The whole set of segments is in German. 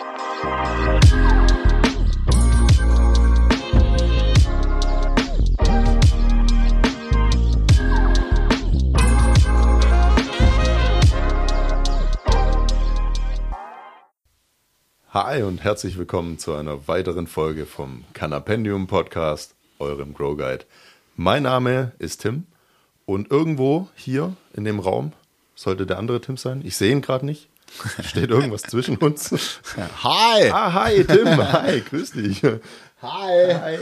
Hi und herzlich willkommen zu einer weiteren Folge vom Canapendium Podcast, eurem Grow Guide. Mein Name ist Tim und irgendwo hier in dem Raum sollte der andere Tim sein. Ich sehe ihn gerade nicht. Steht irgendwas zwischen uns. Hi! Hi Tim, hi, grüß dich. Hi!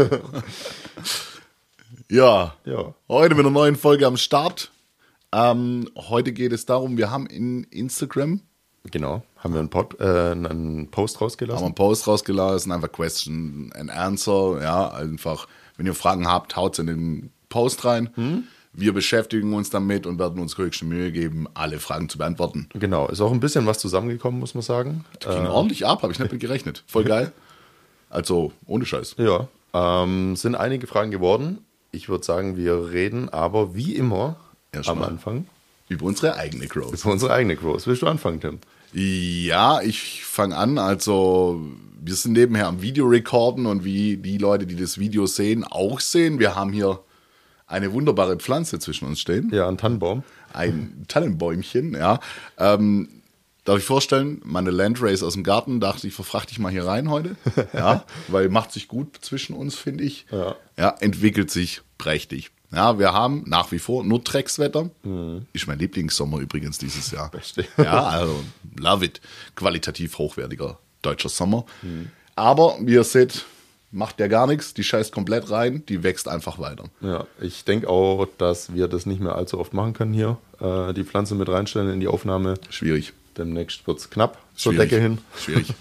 Ja, heute mit einer neuen Folge am Start. Heute geht es darum, wir haben in Instagram... Genau, haben wir einen Post rausgelassen. Einfach Question and Answer. Ja, einfach, wenn ihr Fragen habt, haut's in den Post rein. Wir beschäftigen uns damit und werden uns höchste Mühe geben, alle Fragen zu beantworten. Genau, ist auch ein bisschen was zusammengekommen, muss man sagen. Ging ordentlich ab, habe ich nicht mit gerechnet. Voll geil. Also, ohne Scheiß. Ja, sind einige Fragen geworden. Ich würde sagen, wir reden aber wie immer am Anfang über unsere eigene Growth. Willst du anfangen, Tim? Ja, ich fange an. Also, wir sind nebenher am Videorekorden und wie die Leute, die das Video sehen, auch sehen. Wir haben hier eine wunderbare Pflanze zwischen uns stehen. Ja, ein Tannenbaum. Ein Tannenbäumchen, ja. Darf ich vorstellen, meine Landrace aus dem Garten, dachte ich, verfrachte ich mal hier rein heute. Ja, weil macht sich gut zwischen uns, finde ich. Ja, entwickelt sich prächtig. Ja, wir haben nach wie vor nur Dreckswetter. Ist mein Lieblingssommer übrigens dieses Jahr. Beste. Ja, also love it. Qualitativ hochwertiger deutscher Sommer. Aber wie ihr seht, macht der gar nichts. Die scheißt komplett rein. Die wächst einfach weiter. Ja, ich denke auch, dass wir das nicht mehr allzu oft machen können hier. Die Pflanze mit reinstellen in die Aufnahme. Schwierig. Demnächst wird es knapp zur Decke hin. Schwierig.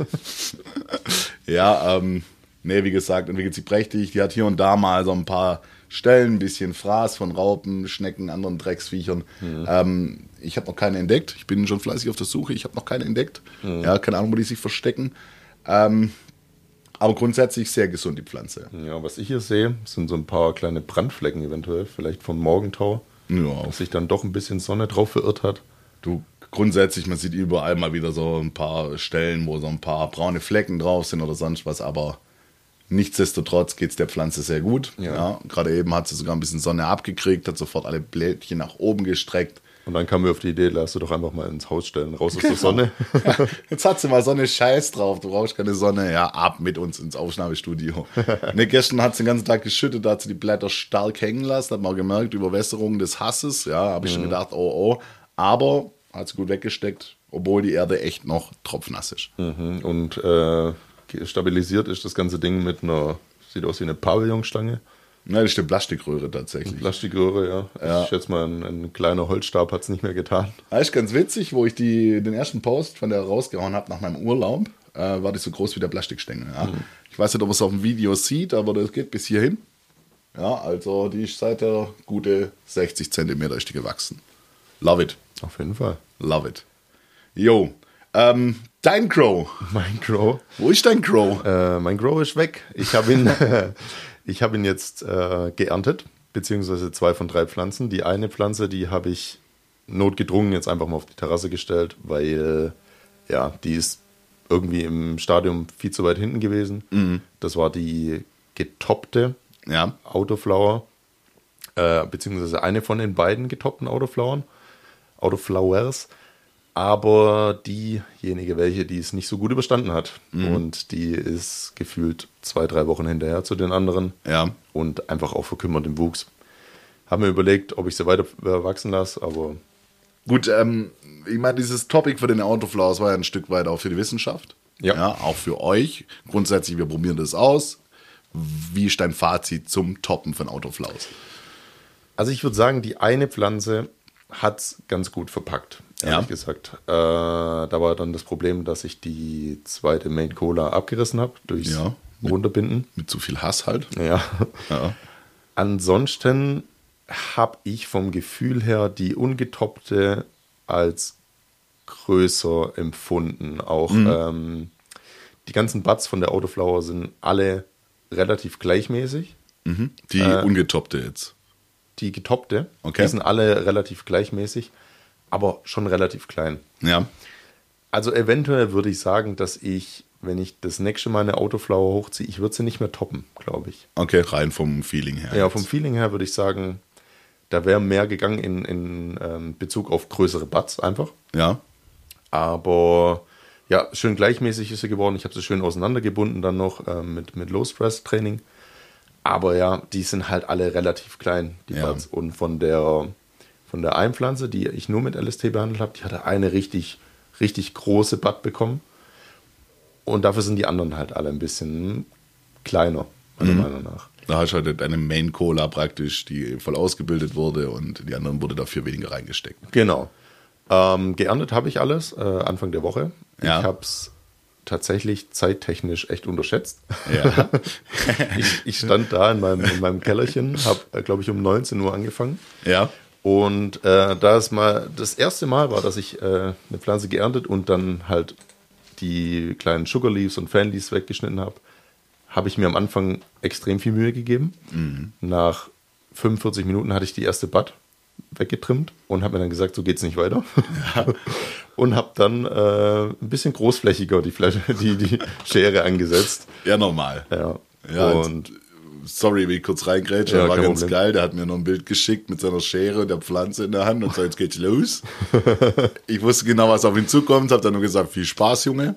Ja, wie gesagt, entwickelt sie prächtig. Die hat hier und da mal so ein paar Stellen, ein bisschen Fraß von Raupen, Schnecken, anderen Drecksviechern. Ich habe noch keine entdeckt. Ich bin schon fleißig auf der Suche. Ich habe noch keine entdeckt. Ja, keine Ahnung, wo die sich verstecken. Aber grundsätzlich sehr gesund, die Pflanze. Ja, was ich hier sehe, sind so ein paar kleine Brandflecken eventuell, vielleicht vom Morgentau. Ja. Dass sich dann doch ein bisschen Sonne drauf verirrt hat. Grundsätzlich, man sieht überall mal wieder so ein paar Stellen, wo so ein paar braune Flecken drauf sind oder sonst was, aber nichtsdestotrotz geht es der Pflanze sehr gut. Ja, gerade eben hat sie sogar ein bisschen Sonne abgekriegt, hat sofort alle Blättchen nach oben gestreckt. Und dann kamen wir auf die Idee, lass du doch einfach mal ins Haus stellen, raus aus der Sonne. Ja, jetzt hat sie mal Sonne Scheiß drauf, du brauchst keine Sonne, ja, ab mit uns ins Aufnahmestudio. Gestern hat sie den ganzen Tag geschüttet, da hat sie die Blätter stark hängen lassen, hat man auch gemerkt, Überwässerung des Hasses, ja, habe ich schon gedacht, oh, aber hat sie gut weggesteckt, obwohl die Erde echt noch tropfnass ist. Und stabilisiert ist das ganze Ding mit sieht aus wie eine Pavillonstange. Nein, das ist eine Plastikröhre tatsächlich. Plastikröhre, ja. Ich schätze mal, ein kleiner Holzstab hat es nicht mehr getan. Das ist ganz witzig, wo ich den ersten Post von der rausgehauen habe nach meinem Urlaub, war die so groß wie der Plastikstängel. Ja. Ich weiß nicht, ob man es auf dem Video sieht, aber das geht bis hierhin. Ja, also die ist seit der gute 60 Zentimeter ist die gewachsen. Love it. Auf jeden Fall. Love it. Jo, dein Grow. Mein Grow. Wo ist dein Grow? Mein Grow ist weg. Ich habe ihn jetzt geerntet, beziehungsweise 2 von 3 Pflanzen. Die eine Pflanze, die habe ich notgedrungen jetzt einfach mal auf die Terrasse gestellt, weil die ist irgendwie im Stadium viel zu weit hinten gewesen. Das war die getoppte Autoflower, beziehungsweise eine von den beiden getoppten Autoflowers. Aber diejenige, die es nicht so gut überstanden hat. Und die ist gefühlt 2-3 Wochen hinterher zu den anderen. Ja. Und einfach auch verkümmert im Wuchs. Haben mir überlegt, ob ich sie weiter wachsen lasse, aber... Gut, ich meine, dieses Topic für den Autoflowers war ja ein Stück weit auch für die Wissenschaft. Ja. Auch für euch. Grundsätzlich, wir probieren das aus. Wie ist dein Fazit zum Toppen von Autoflowers? Also ich würde sagen, die eine Pflanze hat es ganz gut verpackt, ehrlich gesagt. Da war dann das Problem, dass ich die zweite Main Cola abgerissen habe durchs Runterbinden. Mit zu viel Hass halt. Ja. Ansonsten habe ich vom Gefühl her die ungetoppte als größer empfunden. Auch die ganzen Buds von der Autoflower sind alle relativ gleichmäßig. Die ungetoppte jetzt. Die getoppte, okay. Die sind alle relativ gleichmäßig, aber schon relativ klein. Ja. Also eventuell würde ich sagen, dass ich, wenn ich das nächste Mal eine Autoflower hochziehe, ich würde sie nicht mehr toppen, glaube ich. Okay, rein vom Feeling her. Ja, vom Feeling her würde ich sagen, da wäre mehr gegangen in Bezug auf größere Butts einfach. Ja. Aber ja, schön gleichmäßig ist sie geworden. Ich habe sie schön auseinandergebunden dann noch mit Low-Stress-Training. Aber ja, die sind halt alle relativ klein, die Butts. Und von der Einpflanze, die ich nur mit LST behandelt habe, die hatte eine richtig große Butt bekommen. Und dafür sind die anderen halt alle ein bisschen kleiner, meiner Meinung nach. Da hast du halt eine Main-Cola praktisch, die voll ausgebildet wurde und die anderen wurde dafür weniger reingesteckt. Genau. Geerntet habe ich alles Anfang der Woche. Ja. Ich habe es tatsächlich zeittechnisch echt unterschätzt. Ja. ich stand da in meinem Kellerchen, habe, glaube ich, um 19 Uhr angefangen. Ja. Und da es mal das erste Mal war, dass ich eine Pflanze geerntet und dann halt die kleinen Sugar Leaves und Fan Leaves weggeschnitten habe ich mir am Anfang extrem viel Mühe gegeben. Nach 45 Minuten hatte ich die erste Bud weggetrimmt und habe mir dann gesagt, so geht's nicht weiter. Ja. Und habe dann ein bisschen großflächiger die Schere angesetzt. Ja, normal. Ja. Und sorry, wie ich kurz reingrätsche, war ganz Problem. Geil. Der hat mir noch ein Bild geschickt mit seiner Schere und der Pflanze in der Hand und so, jetzt geht's los. Ich wusste genau, was auf ihn zukommt, habe dann nur gesagt, viel Spaß, Junge.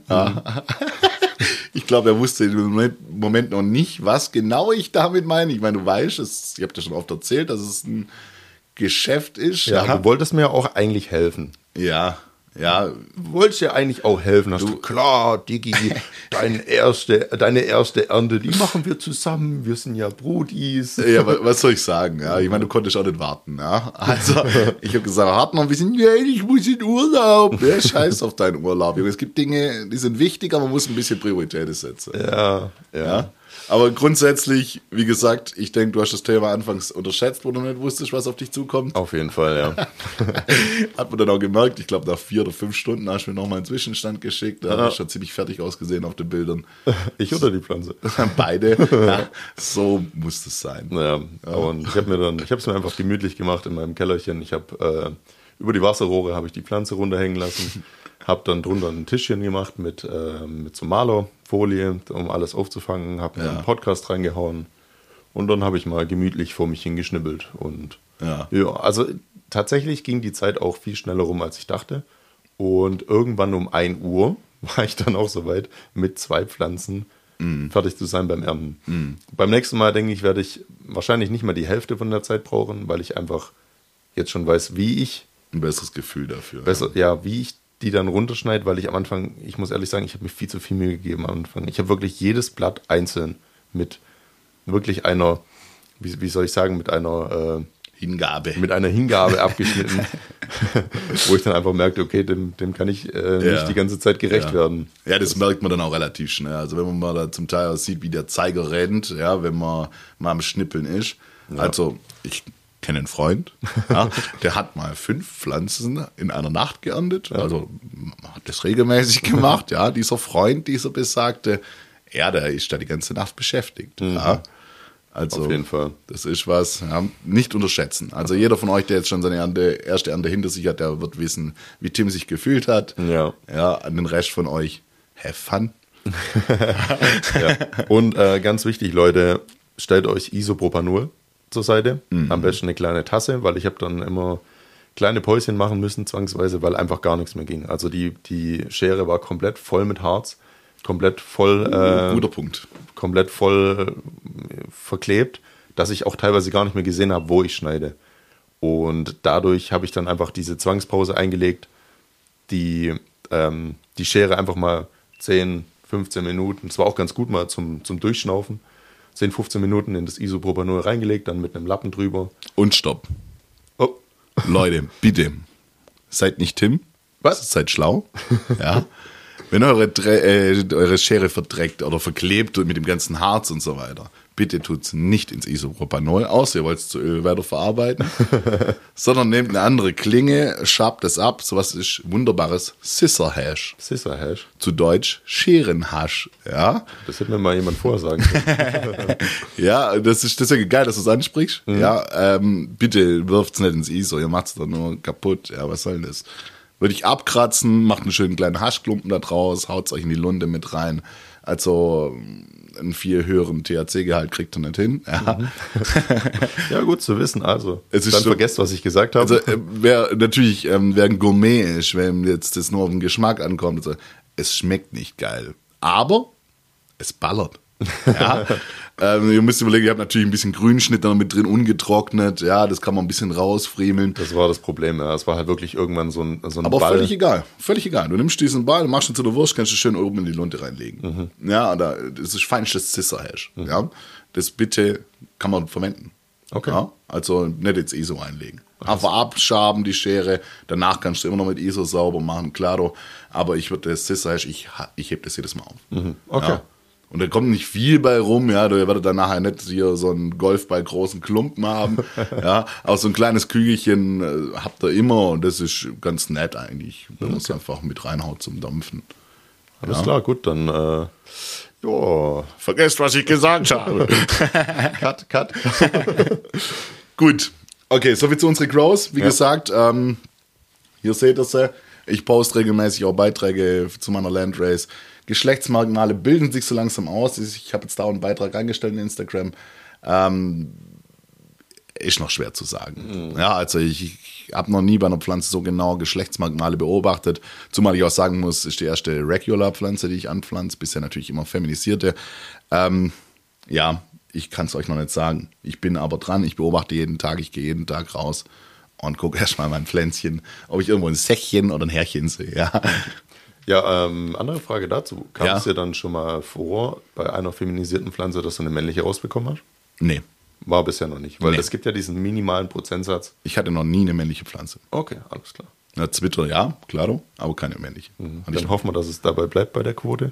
Ich glaube, er wusste im Moment noch nicht, was genau ich damit meine. Ich meine, du weißt, ich habe dir schon oft erzählt, dass es ein Geschäft ist. Ja, du wolltest mir ja auch eigentlich helfen. Ja. Du wolltest ja eigentlich auch helfen. Hast du, klar, Diggi, deine erste Ernte, die machen wir zusammen. Wir sind ja Brudis. Ja, was soll ich sagen? Ja, ich meine, du konntest auch nicht warten. Ja? Also, ich habe gesagt, warte noch ein bisschen, nein, ich muss in Urlaub. Ja, scheiß auf deinen Urlaub. Es gibt Dinge, die sind wichtig, aber man muss ein bisschen Prioritäten setzen. Ja. Aber grundsätzlich, wie gesagt, ich denke, du hast das Thema anfangs unterschätzt, wo du nicht wusstest, was auf dich zukommt. Auf jeden Fall, ja. Hat man dann auch gemerkt, ich glaube, nach 4 oder 5 Stunden hast du mir nochmal einen Zwischenstand geschickt. Da hast du schon ziemlich fertig ausgesehen auf den Bildern. Ich oder die Pflanze? Beide. Ja, so muss es sein. Ja. Und ich habe es mir einfach gemütlich gemacht in meinem Kellerchen. Ich habe über die Wasserrohre habe ich die Pflanze runterhängen lassen. Habe dann drunter ein Tischchen gemacht mit so Malerfolie, um alles aufzufangen. Habe mir einen Podcast reingehauen. Und dann habe ich mal gemütlich vor mich hingeschnibbelt. Und ja, also tatsächlich ging die Zeit auch viel schneller rum, als ich dachte. Und irgendwann um 1 Uhr war ich dann auch soweit, mit 2 Pflanzen fertig zu sein beim Ernten. Beim nächsten Mal, denke ich, werde ich wahrscheinlich nicht mal die Hälfte von der Zeit brauchen, weil ich einfach jetzt schon weiß, wie ich... Ein besseres Gefühl dafür. Wie ich die dann runterschneide, weil ich am Anfang, ich muss ehrlich sagen, ich habe mir viel zu viel Mühe gegeben am Anfang. Ich habe wirklich jedes Blatt einzeln mit wirklich einer, wie soll ich sagen, mit einer Hingabe. Mit einer Hingabe abgeschnitten, wo ich dann einfach merkte, okay, dem kann ich nicht die ganze Zeit gerecht werden. Ja, das merkt man dann auch relativ schnell. Also wenn man mal da zum Teil sieht, wie der Zeiger rennt, ja, wenn man mal am Schnippeln ist. Ja. Also ich kenne einen Freund, der hat mal 5 Pflanzen in einer Nacht geerntet, also hat das regelmäßig gemacht, ja, dieser Freund, dieser besagte, der ist da die ganze Nacht beschäftigt, ja. Also, auf jeden Fall. Das ist was, nicht unterschätzen. Also jeder von euch, der jetzt schon seine erste Ernte hinter sich hat, der wird wissen, wie Tim sich gefühlt hat. Ja, an den Rest von euch, have fun. Und ganz wichtig, Leute, stellt euch Isopropanol zur Seite. Am besten eine kleine Tasse, weil ich habe dann immer kleine Päuschen machen müssen, zwangsweise, weil einfach gar nichts mehr ging. Also die Schere war komplett voll mit Harz, komplett voll guter Punkt. Komplett voll verklebt, dass ich auch teilweise gar nicht mehr gesehen habe, wo ich schneide. Und dadurch habe ich dann einfach diese Zwangspause eingelegt, die Schere einfach mal 10, 15 Minuten, das war auch ganz gut mal zum Durchschnaufen, 10, 15 Minuten in das Isopropanol reingelegt, dann mit einem Lappen drüber. Und stopp. Oh. Leute, bitte, seid nicht Tim. Was? Seid schlau. Ja. Wenn eure Schere verdreckt oder verklebt mit dem ganzen Harz und so weiter, bitte tut's nicht ins Isopropanol aus, ihr wollt es zu Öl weiterverarbeiten, sondern nehmt eine andere Klinge, schabt es ab, sowas ist wunderbares Scissor-Hash. Scissor-Hash? Zu Deutsch Scherenhasch, ja. Das hätte mir mal jemand vorher sagen können. Ja, das ist deswegen geil, dass du es ansprichst. Ja, bitte wirft's nicht ins ISO, ihr macht's doch nur kaputt. Ja, was soll denn das? Würde ich abkratzen, macht einen schönen kleinen Haschklumpen da draus, haut es euch in die Lunde mit rein. Also einen viel höheren THC-Gehalt kriegt ihr nicht hin. Ja, Ja, gut zu wissen. Also, Es ist dann so- vergesst, was ich gesagt habe. Also wer ein Gourmet ist, wenn jetzt das nur auf den Geschmack ankommt, also, es schmeckt nicht geil. Aber es ballert. Ja. Ihr müsst überlegen, ihr habt natürlich ein bisschen Grünschnitt noch mit drin, ungetrocknet. Ja, das kann man ein bisschen rausfriemeln. Das war das Problem. Ja. Es war halt wirklich irgendwann so ein Aber Ball. völlig egal. Völlig egal. Du nimmst diesen Ball, machst ihn zu der Wurst, kannst du schön oben in die Lunte reinlegen. Ja, das ist feinstes Scissor-Hash. Ja, das bitte kann man verwenden. Okay. Ja, also nicht jetzt ISO einlegen. Einfach abschaben die Schere. Danach kannst du immer noch mit ISO sauber machen, klaro. Aber ich würde das Scissor-Hash, ich heb das jedes Mal auf. Okay. Ja. Und da kommt nicht viel bei rum, ja, da werdet dann nachher nicht hier so einen Golfball großen Klumpen haben, ja, aber so ein kleines Kügelchen habt ihr immer und das ist ganz nett eigentlich, wenn man es einfach mit reinhaut zum Dampfen. Alles klar, gut, dann ja. Vergesst, was ich gesagt habe. Cut. Gut, okay, soviel zu unseren Grows. Wie gesagt, hier seht ihr sie. Ich poste regelmäßig auch Beiträge zu meiner Landrace. Geschlechtsmerkmale bilden sich so langsam aus. Ich habe jetzt da einen Beitrag eingestellt in Instagram. Ist noch schwer zu sagen. Ja, also ich habe noch nie bei einer Pflanze so genau Geschlechtsmerkmale beobachtet. Zumal ich auch sagen muss, ist die erste Regular-Pflanze, die ich anpflanze. Bisher natürlich immer feminisierte. Ja, ich kann es euch noch nicht sagen. Ich bin aber dran. Ich beobachte jeden Tag. Ich gehe jeden Tag raus und gucke erstmal mein Pflänzchen, ob ich irgendwo ein Säckchen oder ein Härchen sehe. Ja. Ja, andere Frage dazu. Kam Ja. es dir dann schon mal vor, bei einer feminisierten Pflanze, dass du eine männliche rausbekommen hast? Nee, War bisher noch nicht, weil Nee. es gibt ja diesen minimalen Prozentsatz. ich hatte noch nie eine männliche Pflanze. Okay, alles klar. Na, Zwitter, ja, klaro, aber keine männliche. Hatte ich Dann hoffen wir, dass es dabei bleibt bei der Quote.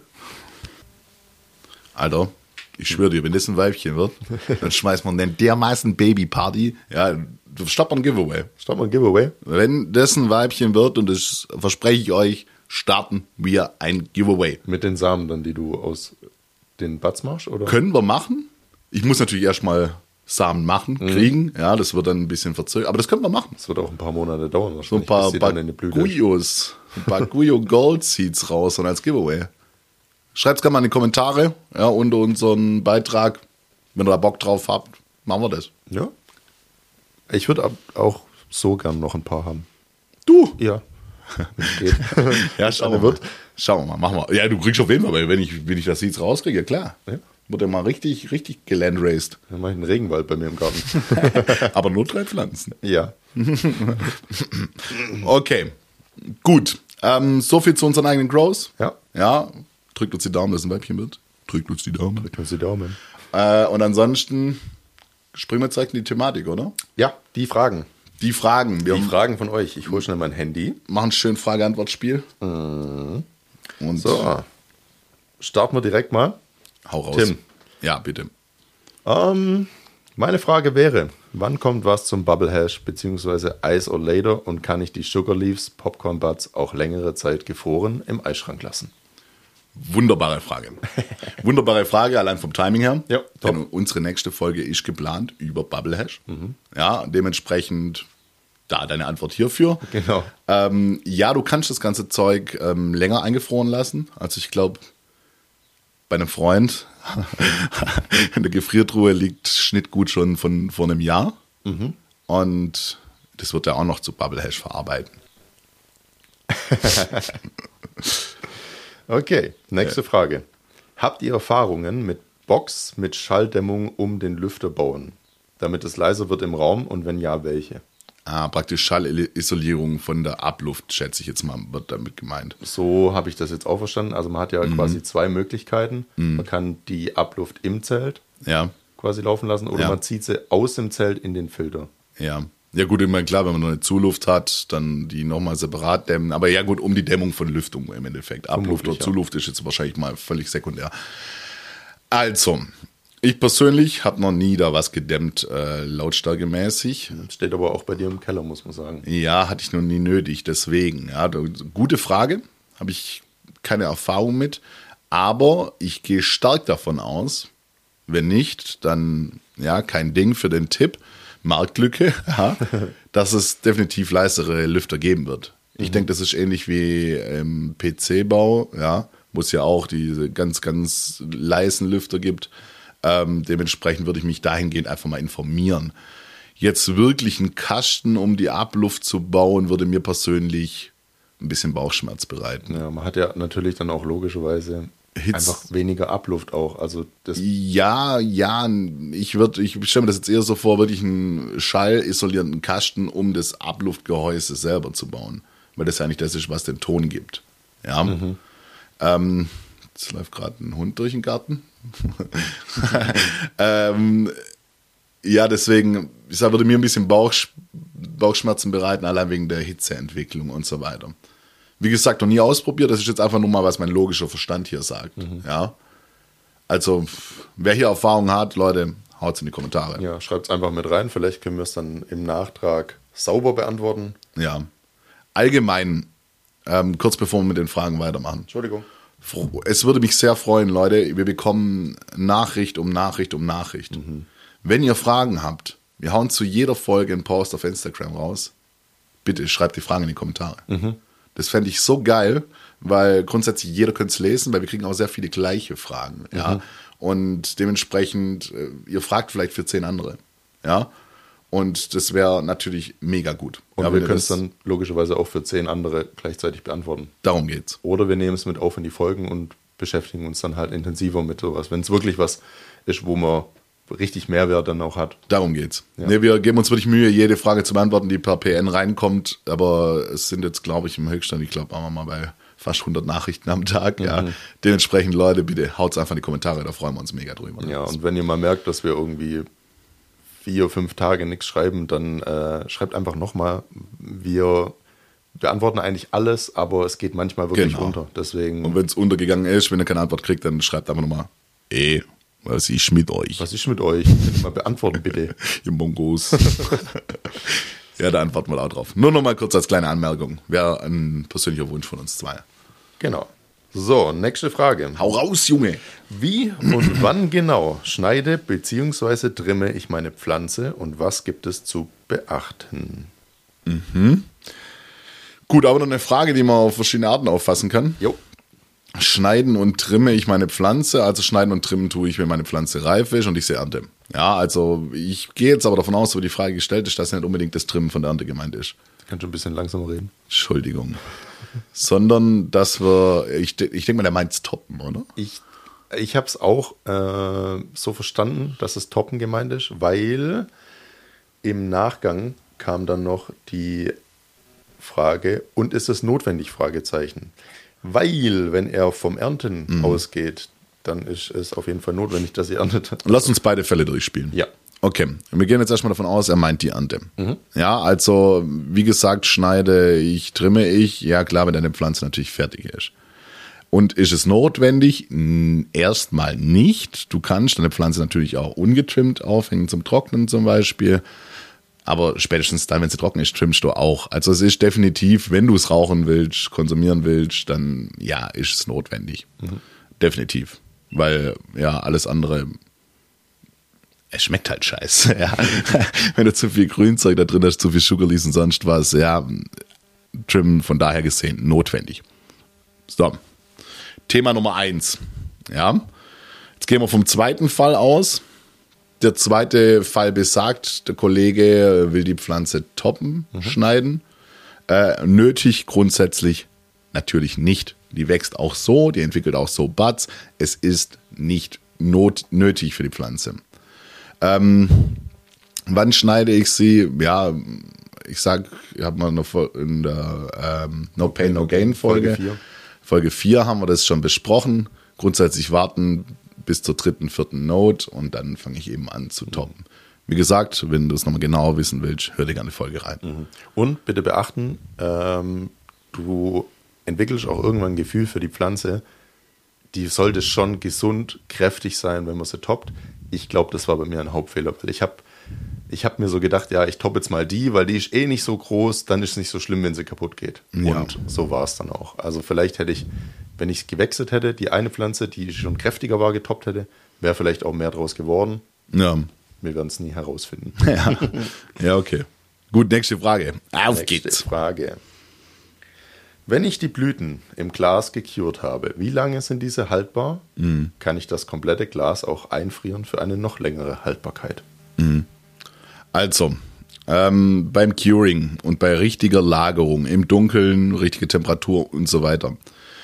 Alter, ich schwöre dir, wenn das ein Weibchen wird, dann schmeißt man den dermaßen Babyparty. Ja, stopp ein Giveaway. Start mal ein Giveaway. Wenn das ein Weibchen wird, und das verspreche ich euch, starten wir ein Giveaway. Mit den Samen dann, die du aus den Buds machst, oder? Können wir machen. Ich muss natürlich erstmal Samen machen, kriegen. Ja, das wird dann ein bisschen verzögert. Aber das können wir machen. Das wird auch ein paar Monate dauern So wahrscheinlich, ein paar bis sie dann in die Blüte ist. Baguyos, ein paar Baguyo Gold Seeds raus und als Giveaway. Schreibt es gerne mal in die Kommentare, ja, unter unseren Beitrag. Wenn ihr da Bock drauf habt, machen wir das. Ja. Ich würde auch so gern noch ein paar haben. Du! Ja. Wenn's geht. Ja, schauen wir mal. Schauen wir mal, machen wir. Ja, du kriegst auf jeden Fall, weil wenn ich das Seeds rauskriege, ja klar. Ja. Wird er mal richtig gelandraced. Dann mache ich einen Regenwald bei mir im Garten. Aber nur 3 Pflanzen. Ja. Okay, gut. So viel zu unseren eigenen Grows. Ja. Ja, drückt uns die Daumen, dass es ein Weibchen wird. Drückt uns die Daumen. Drückt uns die Daumen. Und ansonsten springen wir direkt in die Thematik, oder? Ja, die Fragen. Die Fragen. Wir Die Fragen von euch. Ich hole schnell mein Handy. machen schön Frage-Antwort-Spiel. Und So. Starten wir direkt mal. hau raus. Tim. Ja, bitte. Meine Frage wäre, wann kommt was zum Bubble Hash bzw. Ice or Later und kann ich die Sugar Leaves Popcorn Buds auch längere Zeit gefroren im Eisschrank lassen? Wunderbare Frage. Wunderbare Frage, allein vom Timing her. Ja, top. Denn unsere nächste Folge ist geplant über Bubble Hash. Ja, dementsprechend da deine Antwort hierfür. Genau. Ja, du kannst das ganze Zeug länger eingefroren lassen. Also ich glaube, bei einem Freund in der Gefriertruhe liegt Schnittgut schon von vor einem Jahr. Und das wird er auch noch zu Bubble Hash verarbeiten. Okay, nächste Frage. Habt ihr Erfahrungen mit Box mit Schalldämmung um den Lüfter bauen, damit es leiser wird im Raum und wenn ja, welche? Praktisch Schallisolierung von der Abluft, schätze ich jetzt mal, wird damit gemeint. So habe ich das jetzt auch verstanden. Also man hat ja quasi zwei Möglichkeiten. Man kann die Abluft im Zelt Ja, quasi laufen lassen oder Ja. man zieht sie aus dem Zelt in den Filter. ja. Ja gut, ich meine, klar, wenn man noch eine Zuluft hat, dann die nochmal separat dämmen. Aber ja gut, um die Dämmung von Lüftung im Endeffekt. Abluft oder ja. Zuluft ist jetzt wahrscheinlich mal völlig sekundär. Also, ich persönlich habe noch nie da was gedämmt, lautstärkemäßig. Steht aber auch bei dir im Keller, muss man sagen. Ja, hatte ich noch nie nötig, deswegen. Ja, gute Frage, habe ich keine Erfahrung mit. Aber ich gehe stark davon aus, wenn nicht, dann ja, kein Ding für den Tipp. Marktlücke, ja, dass es definitiv leisere Lüfter geben wird. Ich denke, das ist ähnlich wie im PC-Bau, ja, wo es ja auch diese ganz, ganz leisen Lüfter gibt. Dementsprechend würde ich mich dahingehend einfach mal informieren. Jetzt wirklich einen Kasten, um die Abluft zu bauen, würde mir persönlich ein bisschen Bauchschmerz bereiten. Ja, man hat ja natürlich dann auch logischerweise einfach weniger Abluft auch. Also das ja, ich stelle mir das jetzt eher so vor, wirklich einen schallisolierenden Kasten, um das Abluftgehäuse selber zu bauen. Weil das ja nicht das ist, was den Ton gibt. Ja. Jetzt läuft gerade ein Hund durch den Garten. Ja, deswegen, ich sage, würde mir ein bisschen Bauchschmerzen bereiten, allein wegen der Hitzeentwicklung und so weiter. Wie gesagt, noch nie ausprobiert, das ist jetzt einfach nur mal, was mein logischer Verstand hier sagt. Ja. Also, wer hier Erfahrung hat, Leute, haut's in die Kommentare. Ja, schreibt's einfach mit rein, vielleicht können wir es dann im Nachtrag sauber beantworten. Ja. Allgemein, kurz bevor wir mit den Fragen weitermachen. Entschuldigung. Es würde mich sehr freuen, Leute, wir bekommen Nachricht um Nachricht um Nachricht. Wenn ihr Fragen habt, wir hauen zu jeder Folge einen Post auf Instagram raus. Bitte schreibt die Fragen in die Kommentare. Das fände ich so geil, weil grundsätzlich jeder könnte es lesen, weil wir kriegen auch sehr viele gleiche Fragen. Ja? Und dementsprechend, ihr fragt vielleicht für 10 andere. Ja. Und das wäre natürlich mega gut. Und ja, wir können es dann logischerweise auch für 10 andere gleichzeitig beantworten. Darum geht's. Oder wir nehmen es mit auf in die Folgen und beschäftigen uns dann halt intensiver mit sowas. Wenn es wirklich was ist, wo man richtig Mehrwert dann auch hat. Darum geht's. Ja. Nee, wir geben uns wirklich Mühe, jede Frage zu beantworten, die per PN reinkommt. Aber es sind jetzt, glaube ich, im Höchststand, ich glaube, waren wir mal bei fast 100 Nachrichten am Tag. Ja. Dementsprechend, Leute, bitte haut's einfach in die Kommentare, da freuen wir uns mega drüber. Ja, und wenn ihr mal merkt, dass wir irgendwie 4, 5 Tage nichts schreiben, dann schreibt einfach nochmal. Wir beantworten eigentlich alles, aber es geht manchmal wirklich unter. Deswegen. Und wenn es untergegangen ist, wenn ihr keine Antwort kriegt, dann schreibt einfach nochmal, was ist mit euch? Was ist mit euch? Könnt ihr mal beantworten, bitte. Ihr Mongos. Ja, da antworten wir auch drauf. Nur noch mal kurz als kleine Anmerkung. Wäre ein persönlicher Wunsch von uns 2. Genau. So, nächste Frage. Hau raus, Junge. Wie und wann genau schneide bzw. trimme ich meine Pflanze und was gibt es zu beachten? Gut, aber noch eine Frage, die man auf verschiedene Arten auffassen kann. Jo. Schneiden und trimme ich meine Pflanze, also schneiden und trimmen tue ich, wenn meine Pflanze reif ist und ich sie ernte. Ja, also ich gehe jetzt aber davon aus, wo die Frage gestellt ist, dass nicht unbedingt das Trimmen von der Ernte gemeint ist. Du kannst schon ein bisschen langsamer reden. Entschuldigung. Sondern, dass wir, ich denke mal, der meint's toppen, oder? Ich habe es auch so verstanden, dass es toppen gemeint ist, weil im Nachgang kam dann noch die Frage, und ist es notwendig, Fragezeichen. Weil, wenn er vom Ernten ausgeht, dann ist es auf jeden Fall notwendig, dass ihr erntet. Lass uns beide Fälle durchspielen. Ja. Okay, wir gehen jetzt erstmal davon aus, er meint die Ernte. Ja, also wie gesagt, schneide ich, trimme ich, ja klar, wenn deine Pflanze natürlich fertig ist. Und ist es notwendig? Erstmal nicht. Du kannst deine Pflanze natürlich auch ungetrimmt aufhängen zum Trocknen zum Beispiel. Aber spätestens dann, wenn sie trocken ist, trimmst du auch. Also es ist definitiv, wenn du es rauchen willst, konsumieren willst, dann ja, ist es notwendig. Definitiv. Weil ja, alles andere, es schmeckt halt scheiße. Ja. Wenn du zu viel Grünzeug da drin hast, zu viel Sugarlies und sonst was, ja, trimmen von daher gesehen notwendig. So, Thema Nummer 1. Ja, jetzt gehen wir vom zweiten Fall aus. Der zweite Fall besagt, der Kollege will die Pflanze toppen, schneiden. Nötig grundsätzlich natürlich nicht. Die wächst auch so, die entwickelt auch so Buds. Es ist nicht nötig für die Pflanze. Wann schneide ich sie? Ja, ich sag, ich habe mal in der No Pain, No Gain Folge 4 haben wir das schon besprochen. Grundsätzlich warten bis zur 3., 4. Note und dann fange ich eben an zu toppen. Wie gesagt, wenn du es nochmal genauer wissen willst, hör dir gerne die Folge rein. Und bitte beachten, du entwickelst auch irgendwann ein Gefühl für die Pflanze, die sollte schon gesund, kräftig sein, wenn man sie toppt. Ich glaube, das war bei mir ein Hauptfehler, weil ich hab mir so gedacht, ja, ich toppe jetzt mal die, weil die ist eh nicht so groß, dann ist es nicht so schlimm, wenn sie kaputt geht. Ja. Und so war es dann auch. Also vielleicht hätte ich, wenn ich es gewechselt hätte, die eine Pflanze, die schon kräftiger war, getoppt hätte, wäre vielleicht auch mehr draus geworden. Ja. Wir werden es nie herausfinden. Ja, okay. Gut, nächste Frage. Auf nächste geht's. Frage. Wenn ich die Blüten im Glas gecured habe, wie lange sind diese haltbar? Kann ich das komplette Glas auch einfrieren für eine noch längere Haltbarkeit? Also, beim Curing und bei richtiger Lagerung im Dunkeln, richtige Temperatur und so weiter,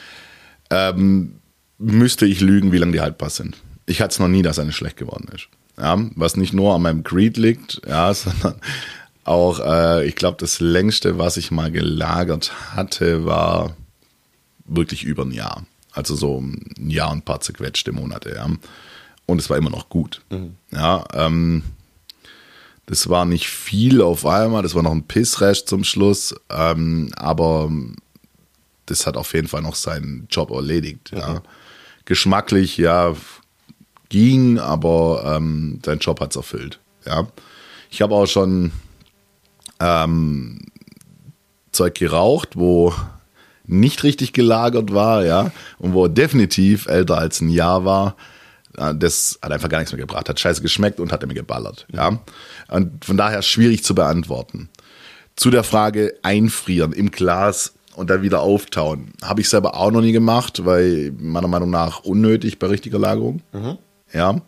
müsste ich lügen, wie lange die haltbar sind. Ich hatte es noch nie, dass eine schlecht geworden ist. Ja, was nicht nur an meinem Creed liegt, ja, sondern auch, ich glaube, das längste, was ich mal gelagert hatte, war wirklich über ein Jahr. Also so ein Jahr und ein paar zerquetschte Monate. Ja. Und es war immer noch gut. Ja, das war nicht viel auf einmal, das war noch ein Pissrest zum Schluss, aber das hat auf jeden Fall noch seinen Job erledigt. Ja. Geschmacklich, ja, ging, aber sein Job hat es erfüllt. Ja. Ich habe auch schon Zeug geraucht, wo nicht richtig gelagert war, ja, und wo definitiv älter als ein Jahr war. Das hat einfach gar nichts mehr gebracht, hat scheiße geschmeckt und hat mir geballert, ja. Und von daher schwierig zu beantworten. Zu der Frage einfrieren im Glas und dann wieder auftauen, habe ich selber auch noch nie gemacht, weil meiner Meinung nach unnötig bei richtiger Lagerung. Ja.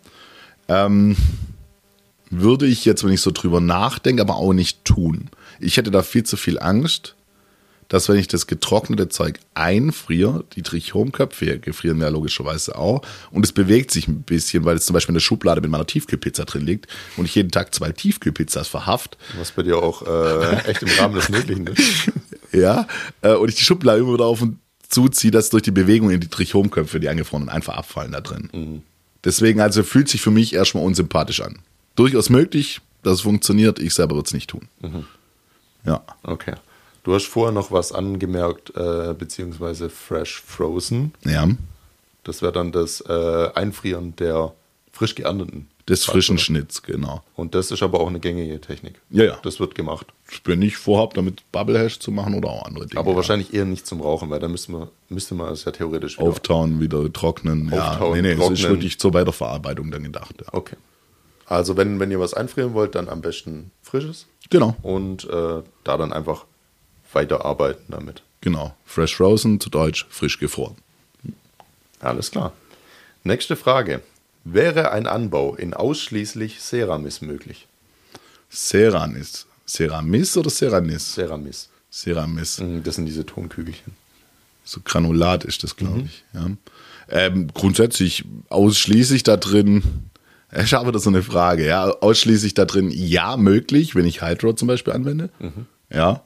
Würde ich jetzt, wenn ich so drüber nachdenke, aber auch nicht tun. Ich hätte da viel zu viel Angst, dass wenn ich das getrocknete Zeug einfriere, die Trichomköpfe gefrieren ja logischerweise auch, und es bewegt sich ein bisschen, weil es zum Beispiel in der Schublade mit meiner Tiefkühlpizza drin liegt und ich jeden Tag 2 Tiefkühlpizzas verhaft. Was bei dir auch echt im Rahmen des Möglichen ist. Ja, und ich die Schublade immer wieder auf und zuziehe, dass durch die Bewegung in die Trichomköpfe, die eingefrorenen, einfach abfallen da drin. Deswegen also fühlt sich für mich erstmal unsympathisch an. Durchaus möglich, dass es funktioniert, ich selber würde es nicht tun. Ja. Okay. Du hast vorher noch was angemerkt, beziehungsweise Fresh Frozen. Ja. Das wäre dann das Einfrieren der frisch geernteten. Des frischen Schnitts, genau. Und das ist aber auch eine gängige Technik. Ja, ja. Das wird gemacht. Wenn ich vorhabe, damit Bubble Hash zu machen oder auch andere Dinge. Aber wahrscheinlich eher nicht zum Rauchen, weil da müsste man es ja theoretisch wieder auftauen, wieder trocknen. Auftauen, nee, trocknen. Es ist wirklich zur Weiterverarbeitung dann gedacht. Ja. Okay. Also wenn ihr was einfrieren wollt, dann am besten frisches. Genau. Und da dann einfach weiterarbeiten damit. Genau. Fresh Frozen, zu Deutsch frisch gefroren. Alles klar. Nächste Frage. Wäre ein Anbau in ausschließlich Ceramis möglich? Ceramis. Ceramis oder Ceramis? Ceramis. Ceramis. Das sind diese Tonkügelchen. So Granulat ist das, glaube ich. Ja. Grundsätzlich ausschließlich da drin, ich habe da so eine Frage, ja, ausschließlich da drin, ja, möglich, wenn ich Hydro zum Beispiel anwende. Ja.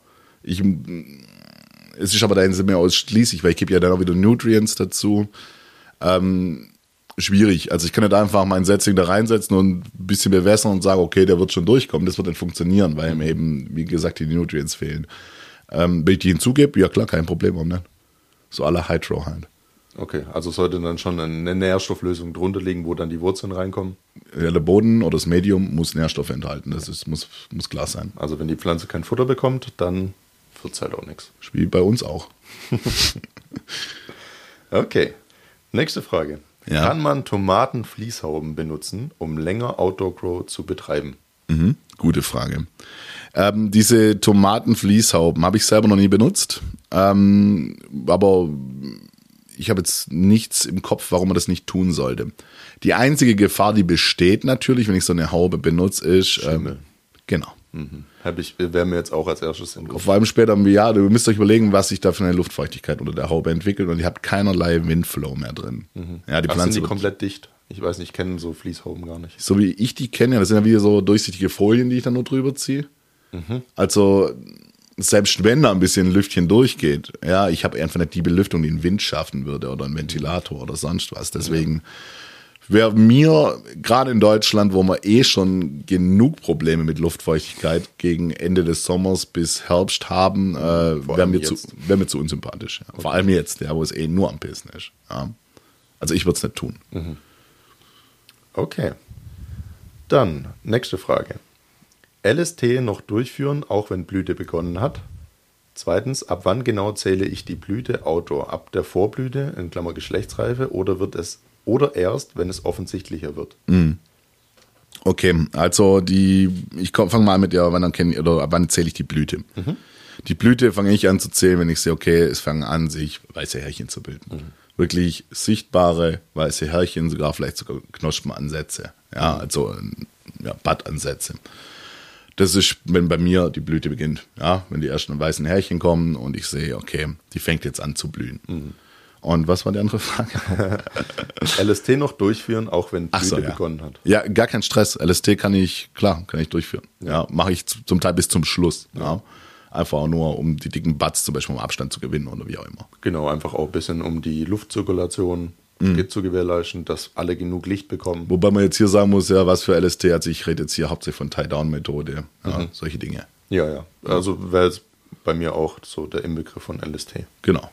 Es ist aber da mehr ausschließlich, weil ich gebe ja dann auch wieder Nutrients dazu. Schwierig. Also ich kann ja da einfach mein Setzling da reinsetzen und ein bisschen bewässern und sagen, okay, der wird schon durchkommen. Das wird dann funktionieren, weil mir eben, wie gesagt, die Nutrients fehlen. Wenn ich die hinzugebe, ja klar, kein Problem, warum nicht? So à la Hydro halt. Okay, also sollte dann schon eine Nährstofflösung drunter liegen, wo dann die Wurzeln reinkommen? Ja, der Boden oder das Medium muss Nährstoffe enthalten, das muss klar sein. Also wenn die Pflanze kein Futter bekommt, dann wird es halt auch nichts. Wie bei uns auch. Okay, nächste Frage. Ja. Kann man Tomatenfließhauben benutzen, um länger Outdoor Grow zu betreiben? Gute Frage. Diese Tomatenfließhauben habe ich selber noch nie benutzt, aber ich habe jetzt nichts im Kopf, warum man das nicht tun sollte. Die einzige Gefahr, die besteht natürlich, wenn ich so eine Haube benutze, ist Schimmel. Genau. Wäre mir jetzt auch als erstes im Kopf. Vor allem später im Jahr, du müsst euch überlegen, was sich da für eine Luftfeuchtigkeit unter der Haube entwickelt und ihr habt keinerlei Windflow mehr drin. Ja, die Pflanze sind die komplett dicht? Ich weiß nicht, ich kenne so Fließhauben gar nicht. So wie ich die kenne, das sind ja wieder so durchsichtige Folien, die ich dann nur drüber ziehe. Also selbst wenn da ein bisschen Lüftchen durchgeht, ja, ich habe einfach nicht die Belüftung, die einen Wind schaffen würde oder einen Ventilator oder sonst was. Deswegen wäre mir, gerade in Deutschland, wo wir schon genug Probleme mit Luftfeuchtigkeit gegen Ende des Sommers bis Herbst haben, wäre mir zu unsympathisch. Ja. Okay. Vor allem jetzt, ja, wo es nur am Pissen ist. Ja. Also ich würde es nicht tun. Okay. Dann, nächste Frage. LST noch durchführen, auch wenn Blüte begonnen hat? Zweitens, ab wann genau zähle ich die Blüte Outdoor? Ab der Vorblüte, in Klammer Geschlechtsreife, oder erst, wenn es offensichtlicher wird? Okay, also ich fange mal mit, ja, wann zähle ich die Blüte? Die Blüte fange ich an zu zählen, wenn ich sehe, okay, es fangen an, sich weiße Härchen zu bilden. Wirklich sichtbare weiße Härchen, vielleicht sogar Knospenansätze. Ja, also Baddansätze. Das ist, wenn bei mir die Blüte beginnt. Ja, wenn die ersten weißen Härchen kommen und ich sehe, okay, die fängt jetzt an zu blühen. Und was war die andere Frage? LST noch durchführen, auch wenn Blüte begonnen hat. Ja, gar kein Stress. LST kann ich durchführen. Ja, mache ich zum Teil bis zum Schluss. Ja. Einfach auch nur, um die dicken Buds zum Beispiel im Abstand zu gewinnen oder wie auch immer. Genau, einfach auch ein bisschen, um die Luftzirkulation zu gewährleisten, dass alle genug Licht bekommen. Wobei man jetzt hier sagen muss, ja, was für LST, also ich rede jetzt hier hauptsächlich von Tie-Down-Methode, solche Dinge. Ja. Also wäre jetzt bei mir auch so der Inbegriff von LST. Genau.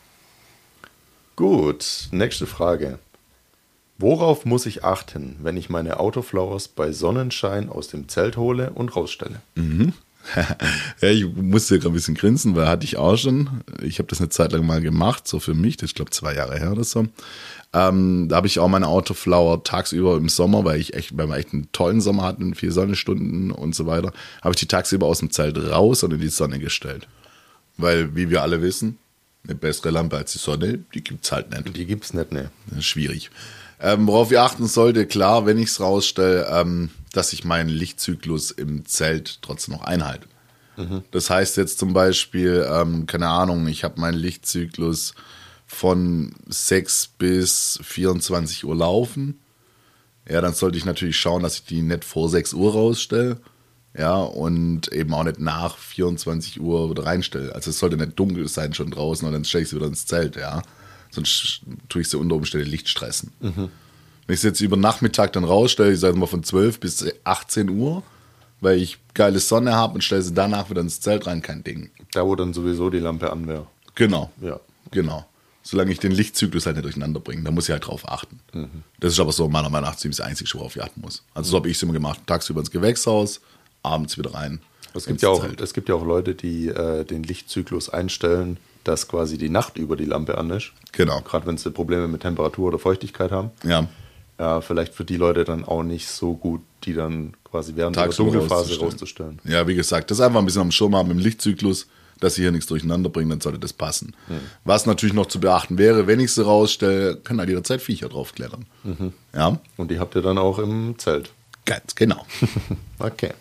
Gut, nächste Frage. Worauf muss ich achten, wenn ich meine Autoflowers bei Sonnenschein aus dem Zelt hole und rausstelle? Ja, ich musste gerade ein bisschen grinsen, weil hatte ich auch schon. Ich habe das eine Zeit lang mal gemacht, so für mich, das ist, ich glaube 2 Jahre her oder so. Da habe ich auch meine Autoflower tagsüber im Sommer, weil wir echt einen tollen Sommer hatten, 4 Sonnenstunden und so weiter, habe ich die tagsüber aus dem Zelt raus und in die Sonne gestellt. Weil, wie wir alle wissen, eine bessere Lampe als die Sonne, die gibt's halt nicht. Die gibt's nicht, ne. Das ist schwierig. Worauf ihr achten sollte, klar, wenn ich es rausstelle, dass ich meinen Lichtzyklus im Zelt trotzdem noch einhalte. Das heißt jetzt zum Beispiel, keine Ahnung, ich habe meinen Lichtzyklus von 6 bis 24 Uhr laufen. Ja, dann sollte ich natürlich schauen, dass ich die nicht vor 6 Uhr rausstelle. Ja, und eben auch nicht nach 24 Uhr wieder reinstelle. Also es sollte nicht dunkel sein schon draußen und dann stelle ich sie wieder ins Zelt, ja. Sonst tue ich sie unter Umständen Licht stressen. Wenn ich sie jetzt über Nachmittag dann rausstelle, ich sage mal von 12 bis 18 Uhr, weil ich geile Sonne habe und stelle sie danach wieder ins Zelt rein, kein Ding. Da, wo dann sowieso die Lampe an wäre. Genau. Ja. Genau. Solange ich den Lichtzyklus halt nicht durcheinander bringe, da muss ich halt drauf achten. Das ist aber so meiner Meinung nach ziemlich das Einzige, worauf ich achten muss. Also so habe ich es immer gemacht. Tagsüber ins Gewächshaus, abends wieder rein. Es gibt ja auch Leute, die den Lichtzyklus einstellen, dass quasi die Nacht über die Lampe an ist. Genau. Gerade wenn sie Probleme mit Temperatur oder Feuchtigkeit haben. Ja. Ja, vielleicht für die Leute dann auch nicht so gut, die dann quasi während der Dunkelphase rauszustellen. Ja, wie gesagt, das einfach ein bisschen am Schirm haben im Lichtzyklus, dass sie hier nichts durcheinander bringen, dann sollte das passen. Was natürlich noch zu beachten wäre, wenn ich sie rausstelle, können halt jederzeit Viecher draufklettern. Ja. Und die habt ihr dann auch im Zelt. Ganz genau. Okay.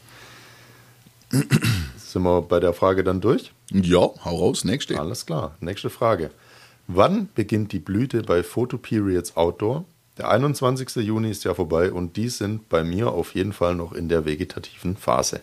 Sind wir bei der Frage dann durch? Ja, hau raus, nächste. Alles klar, nächste Frage. Wann beginnt die Blüte bei Photoperiods Outdoor? Der 21. Juni ist ja vorbei und die sind bei mir auf jeden Fall noch in der vegetativen Phase.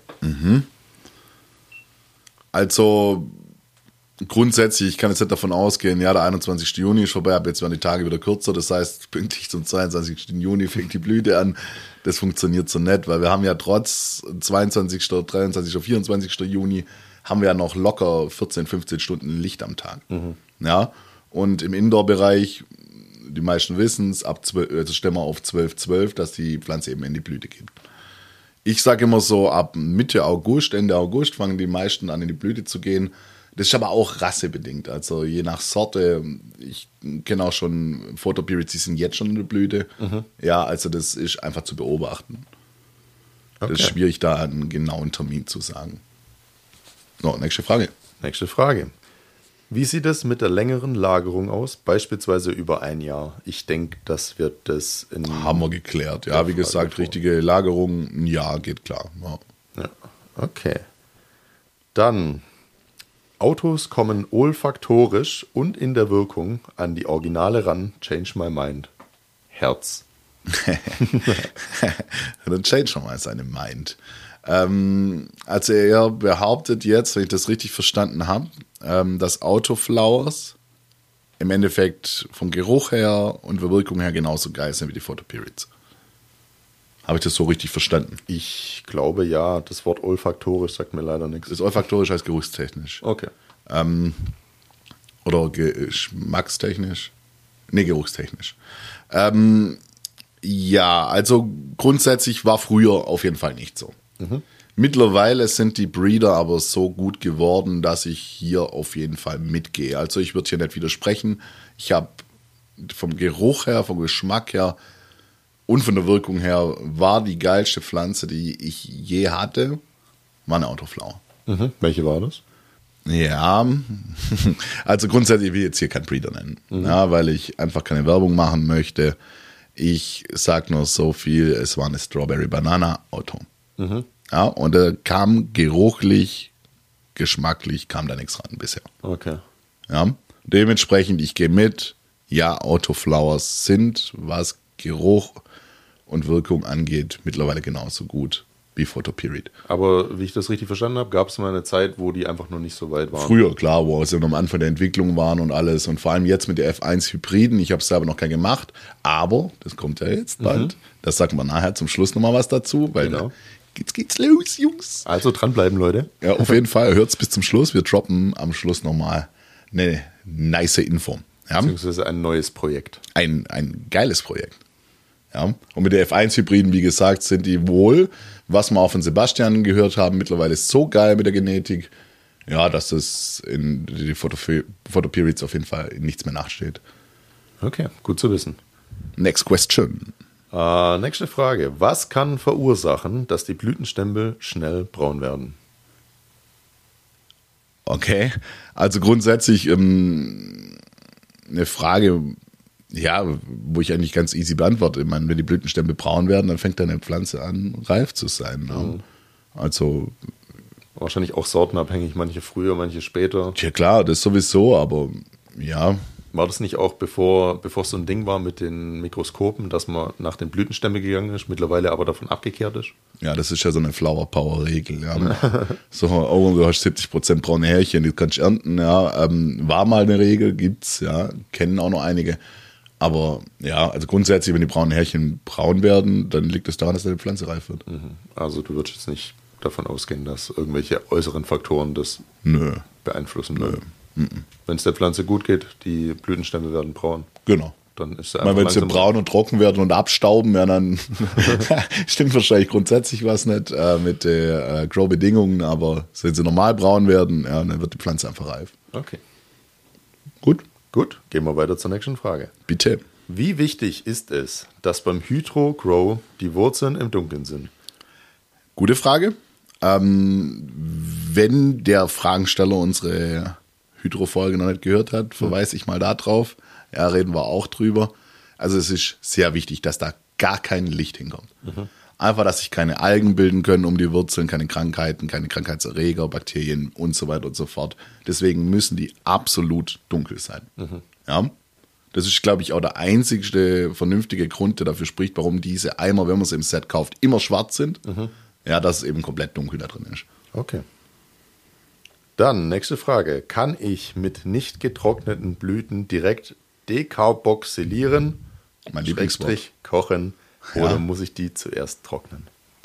Also grundsätzlich, ich kann jetzt nicht davon ausgehen, ja, der 21. Juni ist vorbei, aber jetzt werden die Tage wieder kürzer, das heißt, pünktlich zum 22. Juni fängt die Blüte an. Das funktioniert so nicht, weil wir haben ja trotz 22., 23., 24. Juni haben wir ja noch locker 14, 15 Stunden Licht am Tag. Ja, und im Indoor-Bereich, die meisten wissen es, ab 12, also stellen wir auf 12, dass die Pflanze eben in die Blüte geht. Ich sage immer so, ab Mitte August, Ende August fangen die meisten an, in die Blüte zu gehen. Das ist aber auch rassebedingt, also je nach Sorte. Ich kenne auch schon Photoperiods, die sind jetzt schon in der Blüte. Ja, also das ist einfach zu beobachten. Okay. Das ist schwierig, da einen genauen Termin zu sagen. So, nächste Frage. Nächste Frage. Wie sieht es mit der längeren Lagerung aus, beispielsweise über ein Jahr? Ich denke, das wird das in... Haben wir geklärt. Ja, wie gesagt, richtige Lagerung, ein Jahr geht klar. Ja, okay. Dann, Autos kommen olfaktorisch und in der Wirkung an die Originale ran. Change my mind. Herz. Dann change schon mal seine Mind. Also er behauptet jetzt, wenn ich das richtig verstanden habe, dass Autoflowers im Endeffekt vom Geruch her und der Wirkung her genauso geil sind wie die Photoperiods. Habe ich das so richtig verstanden? Ich glaube ja, das Wort olfaktorisch sagt mir leider nichts. Das olfaktorisch heißt geruchstechnisch. Okay. Oder geschmackstechnisch? Nee, geruchstechnisch. Ja, also grundsätzlich war früher auf jeden Fall nicht so. Mittlerweile sind die Breeder aber so gut geworden, dass ich hier auf jeden Fall mitgehe. Also ich würde hier nicht widersprechen. Ich habe vom Geruch her, vom Geschmack her und von der Wirkung her war die geilste Pflanze, die ich je hatte, war eine Autoflower. Welche war das? Ja, also grundsätzlich will ich jetzt hier keinen Breeder nennen, ja, weil ich einfach keine Werbung machen möchte. Ich sag nur so viel, es war eine Strawberry Banana Auto. Ja, und da kam geruchlich, geschmacklich, kam da nichts ran bisher. Okay. Ja, dementsprechend, ich gehe mit, ja, Autoflowers sind, was Geruch und Wirkung angeht, mittlerweile genauso gut wie Photoperiod. Aber wie ich das richtig verstanden habe, gab es mal eine Zeit, wo die einfach noch nicht so weit waren. Früher, klar, wo sie am Anfang der Entwicklung waren und alles. Und vor allem jetzt mit der F1 Hybriden. Ich habe es selber noch kein gemacht, aber das kommt ja jetzt bald. Das sagen wir nachher zum Schluss nochmal was dazu, weil Genau. Jetzt geht's los, Jungs. Also dranbleiben, Leute. Ja, auf jeden Fall, hört's bis zum Schluss. Wir droppen am Schluss nochmal eine nice Info. Ja? Beziehungsweise ein neues Projekt. Ein geiles Projekt. Ja? Und mit der F1-Hybriden, wie gesagt, sind die wohl, was wir auch von Sebastian gehört haben, mittlerweile so geil mit der Genetik, ja, dass es in die Photoperiods auf jeden Fall nichts mehr nachsteht. Okay, gut zu wissen. Next question. Nächste Frage. Was kann verursachen, dass die Blütenstängel schnell braun werden? Okay, also grundsätzlich eine Frage, ja, wo ich eigentlich ganz easy beantworte. Ich meine, wenn die Blütenstängel braun werden, dann fängt deine Pflanze an, reif zu sein. Ne? Also Wahrscheinlich auch sortenabhängig, manche früher, manche später. ja klar, das sowieso, aber ja, War das nicht auch, bevor es so ein Ding war mit den Mikroskopen, dass man nach den Blütenstämmen gegangen ist, mittlerweile aber davon abgekehrt ist? ja, das ist ja so eine Flower Power Regel. Ja. So, oh, du hast 70% braune Härchen, die kannst du ernten. Ja. War mal eine Regel, gibt's, ja, kennen auch noch einige. Aber ja, also grundsätzlich, wenn die braunen Härchen braun werden, dann liegt es daran, dass deine Pflanze reif wird. Also du würdest jetzt nicht davon ausgehen, dass irgendwelche äußeren Faktoren das Nö, beeinflussen würden. Wenn es der Pflanze gut geht, die Blütenstämme werden braun. genau. Dann ist sie Weil einfach wenn sie langsam braun und trocken werden und abstauben, ja, dann stimmt wahrscheinlich grundsätzlich was nicht mit den Grow-Bedingungen, aber wenn sie normal braun werden, ja, dann wird die Pflanze einfach reif. Okay, Gut, gut. Gehen wir weiter zur nächsten Frage. bitte. Wie wichtig ist es, dass beim Hydro-Grow die Wurzeln im Dunkeln sind? Gute Frage. Wenn der Fragensteller unsere Hydro-Folge noch nicht gehört hat, verweise ich mal da drauf. Ja, reden wir auch drüber. Also es ist sehr wichtig, dass da gar kein Licht hinkommt. Einfach, dass sich keine Algen bilden können um die Wurzeln, keine Krankheiten, keine Krankheitserreger, Bakterien und so weiter und so fort. Deswegen müssen die absolut dunkel sein. Ja? Das ist, glaube ich, auch der einzigste vernünftige Grund, der dafür spricht, warum diese Eimer, wenn man sie im Set kauft, immer schwarz sind. Ja, dass es eben komplett dunkel da drin ist. Okay. Dann, nächste Frage. Kann ich mit nicht getrockneten Blüten direkt dekarboxylieren, Mein Lieblingswort. Schrägstrich kochen, oder muss ich die zuerst trocknen?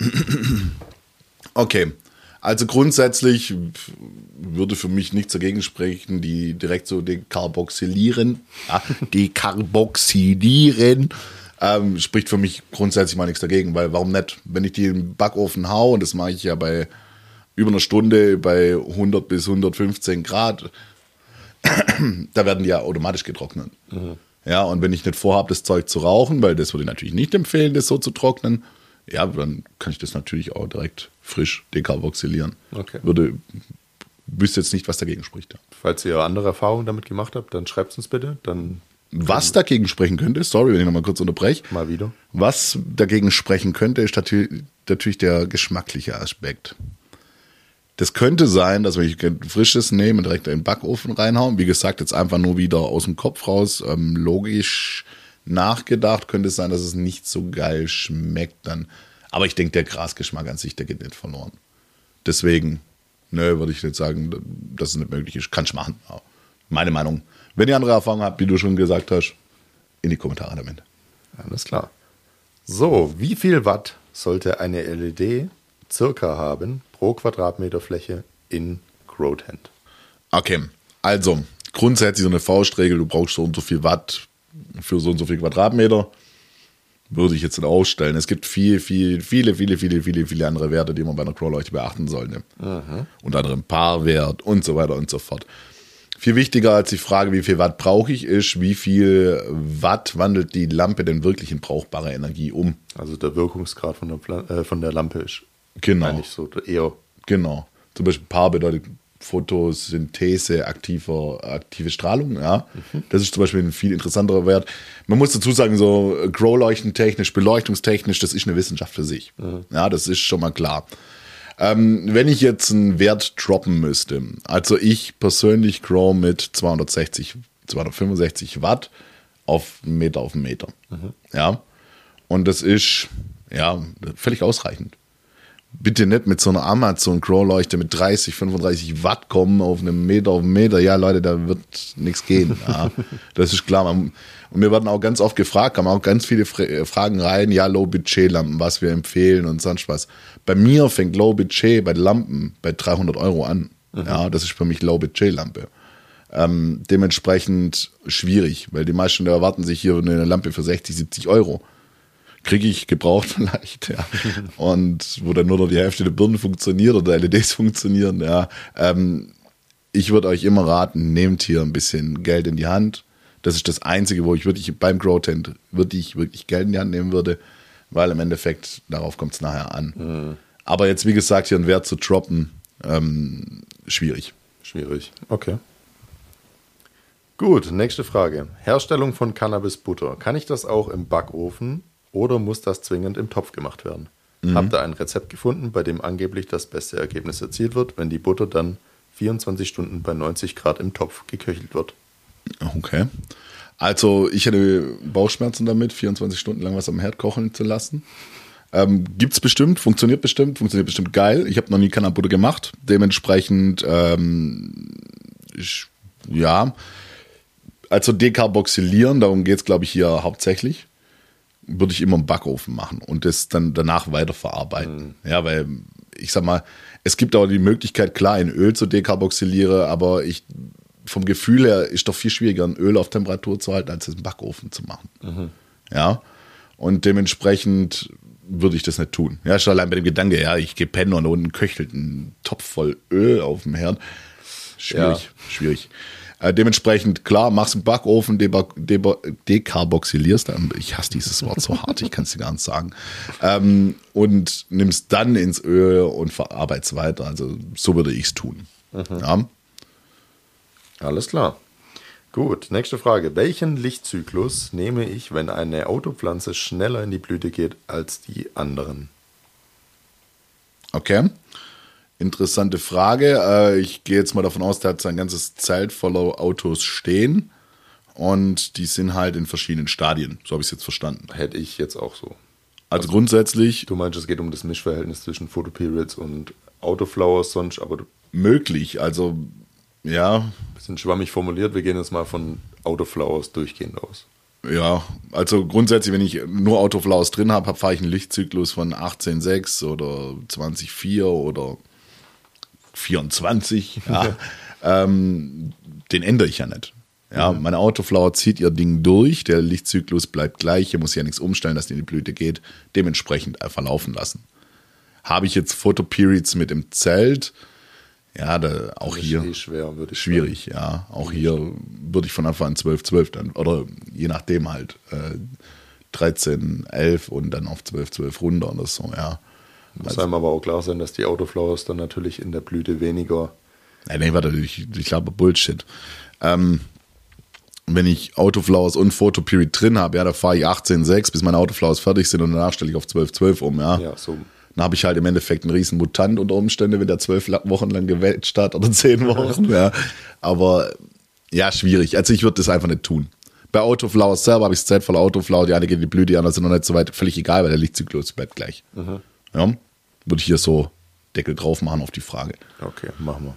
Okay, also grundsätzlich würde für mich nichts dagegen sprechen, die direkt so dekarboxylieren. Dekarboxylieren spricht für mich grundsätzlich mal nichts dagegen, weil warum nicht? Wenn ich die im Backofen hau, und das mache ich ja bei über einer Stunde bei 100 bis 115 Grad, da werden die ja automatisch getrocknet. Ja, und wenn ich nicht vorhabe, das Zeug zu rauchen, weil das würde ich natürlich nicht empfehlen, das so zu trocknen, ja, dann kann ich das natürlich auch direkt frisch dekarboxylieren. Okay. Wüsste jetzt nicht, was dagegen spricht. Ja. Falls ihr andere Erfahrungen damit gemacht habt, dann schreibt es uns bitte. Dann Was dagegen sprechen könnte, sorry, wenn ich nochmal kurz unterbreche, mal wieder. was dagegen sprechen könnte, ist natürlich der geschmackliche Aspekt. Das könnte sein, dass wenn ich ein frisches nehme und direkt in den Backofen reinhauen, wie gesagt, jetzt einfach nur wieder aus dem Kopf raus, logisch nachgedacht, könnte es sein, dass es nicht so geil schmeckt dann. Aber ich denke, der Grasgeschmack an sich, der geht nicht verloren. Deswegen, würde ich nicht sagen, dass es nicht möglich ist. Kann ich machen. Ja. Meine Meinung. Wenn ihr andere Erfahrungen habt, wie du schon gesagt hast, in die Kommentare damit. Alles klar. So, wie viel Watt sollte eine LED circa haben pro Quadratmeter Fläche in Growtent? Okay, also grundsätzlich so eine Faustregel, du brauchst so und so viel Watt für so und so viel Quadratmeter, würde ich jetzt nicht ausstellen. Es gibt viele andere Werte, die man bei einer Growleuchte beachten sollte. Unter anderem Paarwert und so weiter und so fort. Viel wichtiger als die Frage, wie viel Watt brauche ich, ist, wie viel Watt wandelt die Lampe denn wirklich in brauchbare Energie um. Also der Wirkungsgrad von der Lampe ist Genau. eigentlich so eher. Genau. Zum Beispiel Paar bedeutet Photosynthese, aktive Strahlung, ja. Das ist zum Beispiel ein viel interessanterer Wert. Man muss dazu sagen, so Grow-Leuchtentechnisch, beleuchtungstechnisch, das ist eine Wissenschaft für sich. Ja, das ist schon mal klar. Wenn ich jetzt einen Wert droppen müsste, also ich persönlich grow mit 265 Watt auf Meter. Ja. Und das ist, ja, völlig ausreichend. Bitte nicht mit so einer Amazon-Grow-Leuchte mit 30, 35 Watt kommen auf einem Meter. Ja, Leute, da wird nichts gehen. Ja, das ist klar. Und wir werden auch ganz oft gefragt, haben auch ganz viele Fragen rein, ja, Low-Budget-Lampen, was wir empfehlen und sonst was. Bei mir fängt Low-Budget bei Lampen bei 300 € an. Ja, das ist für mich Low-Budget-Lampe. Dementsprechend schwierig, weil die meisten erwarten sich hier eine Lampe für 60, 70 €. Kriege ich gebraucht vielleicht, ja. Und wo dann nur noch die Hälfte der Birnen funktioniert oder LEDs funktionieren, ja. Ich würde euch immer raten, nehmt hier ein bisschen Geld in die Hand. Das ist das Einzige, wo ich wirklich beim Grow-Tent wirklich Geld in die Hand nehmen würde, weil im Endeffekt, darauf kommt es nachher an. Aber jetzt, wie gesagt, hier einen Wert zu droppen, schwierig. Schwierig, okay. Gut, nächste Frage. Herstellung von Cannabisbutter. Kann ich das auch im Backofen oder muss das zwingend im Topf gemacht werden? Habt ihr ein Rezept gefunden, bei dem angeblich das beste Ergebnis erzielt wird, wenn die Butter dann 24 Stunden bei 90 Grad im Topf geköchelt wird? Okay. Also ich hätte Bauchschmerzen damit, 24 Stunden lang was am Herd kochen zu lassen. Gibt's bestimmt, funktioniert bestimmt geil. Ich habe noch nie Cannabisbutter gemacht. Dementsprechend, ja, also dekarboxylieren, darum geht's, glaube ich, hier hauptsächlich. Würde ich immer im Backofen machen und das dann danach weiterverarbeiten. Ja, weil ich sag mal, es gibt auch die Möglichkeit, klar, in Öl zu dekarboxylieren, aber vom Gefühl her ist doch viel schwieriger, ein Öl auf Temperatur zu halten, als es im Backofen zu machen. Ja, und dementsprechend würde ich das nicht tun. Ja, schon allein bei dem Gedanke, ja, ich gehe pennen und unten köchelt ein Topf voll Öl auf dem Herd. Schwierig. Dementsprechend, klar, machst im Backofen, dekarboxylierst, ich hasse dieses Wort so hart, ich kann es dir gar nicht sagen, und nimmst dann ins Öl und verarbeitest weiter. Also so würde ich es tun. Ja. Alles klar. Gut, nächste Frage. Welchen Lichtzyklus nehme ich, wenn eine Autopflanze schneller in die Blüte geht als die anderen? Okay. Interessante Frage. Ich gehe jetzt mal davon aus, der hat sein ganzes Zelt voller Autos stehen und die sind halt in verschiedenen Stadien. So habe ich es jetzt verstanden. Hätte ich jetzt auch so. Also grundsätzlich. Du meinst, es geht um das Mischverhältnis zwischen Photoperiods und Autoflowers sonst, aber möglich, also ja. Bisschen schwammig formuliert, wir gehen jetzt mal von Autoflowers durchgehend aus. Ja, also grundsätzlich, wenn ich nur Autoflowers drin habe, fahre ich einen Lichtzyklus von 18,6 oder 20,4 oder 24, ja. Den ändere ich ja nicht. Ja, meine Autoflower zieht ihr Ding durch, der Lichtzyklus bleibt gleich, hier muss ich ja nichts umstellen, dass die in die Blüte geht, dementsprechend einfach laufen lassen. Habe ich jetzt Photoperiods mit im Zelt, ja, auch hier schwierig, ja. Auch hier würde ich von Anfang an 12 dann, oder je nachdem halt 13, 11 und dann auf 12 runter oder so, ja. Muss einem aber auch klar sein, dass die Autoflowers dann natürlich in der Blüte weniger. Nee, warte, ich glaube Bullshit. Wenn ich Autoflowers und Photoperiod drin habe, ja, da fahre ich 18,6, bis meine Autoflowers fertig sind und danach stelle ich auf 12 um, ja. Ja, so. Dann habe ich halt im Endeffekt einen riesen Mutant unter Umständen, wenn der 12 Wochen lang gewetscht hat oder 10 Wochen, ja. Aber ja, schwierig. Also ich würde das einfach nicht tun. Bei Autoflowers selber habe ich das Zelt voller Autoflower, die eine geht in die Blüte, die anderen sind noch nicht so weit, völlig egal, weil der Lichtzyklus bleibt gleich. Ja, würde ich hier so Deckel drauf machen auf die Frage. Okay, machen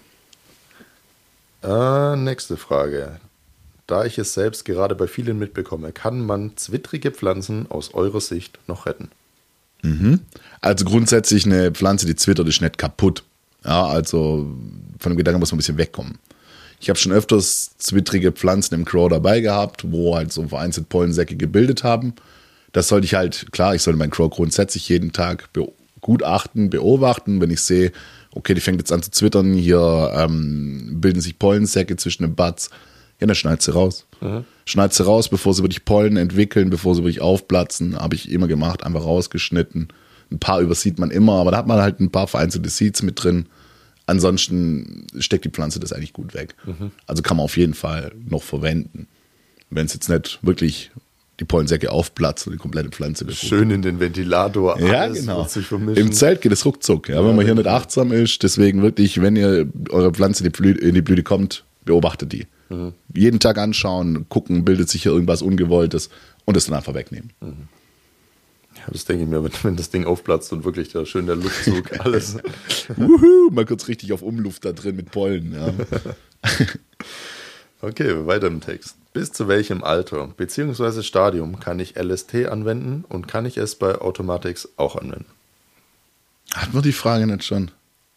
wir. Nächste Frage. Da ich es selbst gerade bei vielen mitbekomme, kann man zwittrige Pflanzen aus eurer Sicht noch retten? Also grundsätzlich eine Pflanze, die zwittert, ist nicht kaputt. Ja, also von dem Gedanken muss man ein bisschen wegkommen. Ich habe schon öfters zwittrige Pflanzen im Grow dabei gehabt, wo halt so vereinzelt Pollensäcke gebildet haben. Das sollte ich halt, klar, ich sollte meinen Grow grundsätzlich jeden Tag begutachten, beobachten, wenn ich sehe, okay, die fängt jetzt an zu zwittern, hier bilden sich Pollensäcke zwischen den Buds, ja, dann schneid sie raus. Schneid sie raus, bevor sie wirklich Pollen entwickeln, bevor sie wirklich aufplatzen, habe ich immer gemacht, einfach rausgeschnitten. Ein paar übersieht man immer, aber da hat man halt ein paar vereinzelte Seeds mit drin. Ansonsten steckt die Pflanze das eigentlich gut weg. Also kann man auf jeden Fall noch verwenden. Wenn es jetzt nicht wirklich die Pollensäcke aufplatzt und die komplette Pflanze befruchtet. Schön in den Ventilator, alles genau. wird sich vermischen. Im Zelt geht es ruckzuck, wenn man hier nicht achtsam ist. Deswegen wirklich, wenn ihr eure Pflanze in die Blüte kommt, beobachtet die. Jeden Tag anschauen, gucken, bildet sich hier irgendwas Ungewolltes und es dann einfach wegnehmen. Ja, das denke ich mir, wenn das Ding aufplatzt und wirklich der Luftzug, alles. Mal kurz richtig auf Umluft da drin mit Pollen. Ja. Okay, weiter im Text. Bis zu welchem Alter bzw. Stadium kann ich LST anwenden und kann ich es bei Automatics auch anwenden? Hatten wir die Frage nicht schon?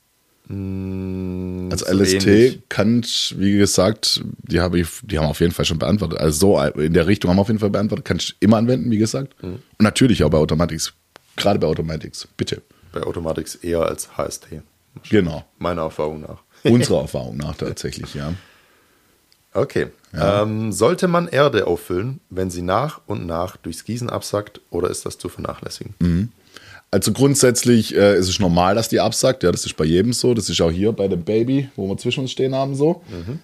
Also so LST ähnlich. kann, wie gesagt, die haben auf jeden Fall schon beantwortet. Also so in der Richtung haben wir auf jeden Fall beantwortet. Kann ich immer anwenden, wie gesagt. Und natürlich auch bei Automatics. Gerade bei Automatics, bitte. Bei Automatics eher als HST. Genau. Meiner Erfahrung nach. Unserer Erfahrung nach tatsächlich, ja. Okay. Ja. Sollte man Erde auffüllen, wenn sie nach und nach durchs Gießen absackt, oder ist das zu vernachlässigen? Also grundsätzlich ist es normal, dass die absackt. Ja, das ist bei jedem so. Das ist auch hier bei dem Baby, wo wir zwischen uns stehen haben, so.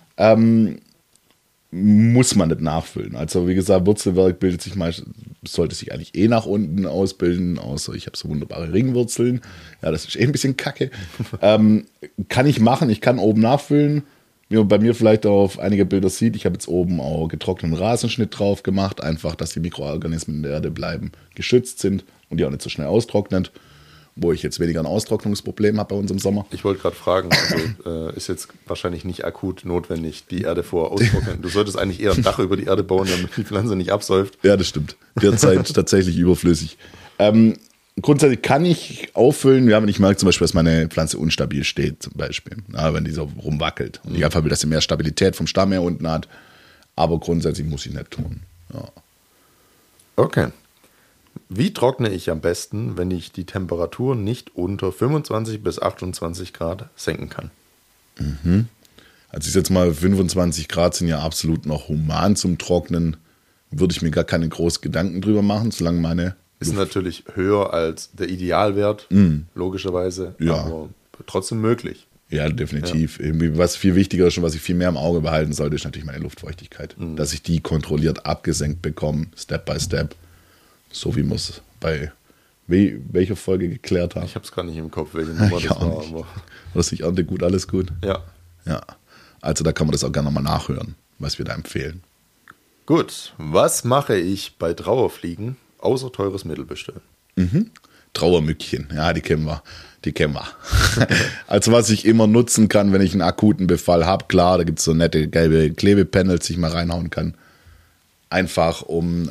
Muss man nicht nachfüllen. Also wie gesagt, Wurzelwerk sollte sich eigentlich nach unten ausbilden, außer ich habe so wunderbare Ringwurzeln. Ja, das ist ein bisschen kacke. Kann ich machen, ich kann oben nachfüllen. Wie man bei mir vielleicht auf einige Bilder sieht, ich habe jetzt oben auch getrockneten Rasenschnitt drauf gemacht, einfach, dass die Mikroorganismen in der Erde bleiben, geschützt sind und die auch nicht so schnell austrocknen, wo ich jetzt weniger ein Austrocknungsproblem habe bei uns im Sommer. Ich wollte gerade fragen, also ist jetzt wahrscheinlich nicht akut notwendig, die Erde vor austrocknen. Du solltest eigentlich eher ein Dach über die Erde bauen, damit die Pflanze nicht absäuft. Ja, das stimmt. Derzeit tatsächlich überflüssig. Grundsätzlich kann ich auffüllen, wenn ich merke zum Beispiel, dass meine Pflanze unstabil steht, zum Beispiel. Wenn die so rumwackelt. Und ich einfach will, dass sie mehr Stabilität vom Stamm her unten hat. Aber grundsätzlich muss ich nicht tun. Ja. Okay. Wie trockne ich am besten, wenn ich die Temperatur nicht unter 25 bis 28 Grad senken kann? Also ich jetzt mal 25 Grad sind ja absolut noch human zum Trocknen. Würde ich mir gar keine großen Gedanken drüber machen, solange meine Ist natürlich höher als der Idealwert, logischerweise, Ja. aber trotzdem möglich. Ja, definitiv. Irgendwie was viel wichtiger ist und was ich viel mehr im Auge behalten sollte, ist natürlich meine Luftfeuchtigkeit. Dass ich die kontrolliert abgesenkt bekomme, Step by Step. So wie wir es bei welcher Folge geklärt haben. Ich habe es gar nicht im Kopf, welche Nummer das war. Aber Was ich ernte gut, alles gut. ja. Ja. Also da kann man das auch gerne nochmal nachhören, was wir da empfehlen. Gut, was mache ich bei Trauerfliegen, außer teures Mittel bestellen? Trauermückchen, ja, die kennen wir. Also was ich immer nutzen kann, wenn ich einen akuten Befall habe, klar, da gibt es so nette gelbe Klebepanels, die ich mal reinhauen kann. Einfach um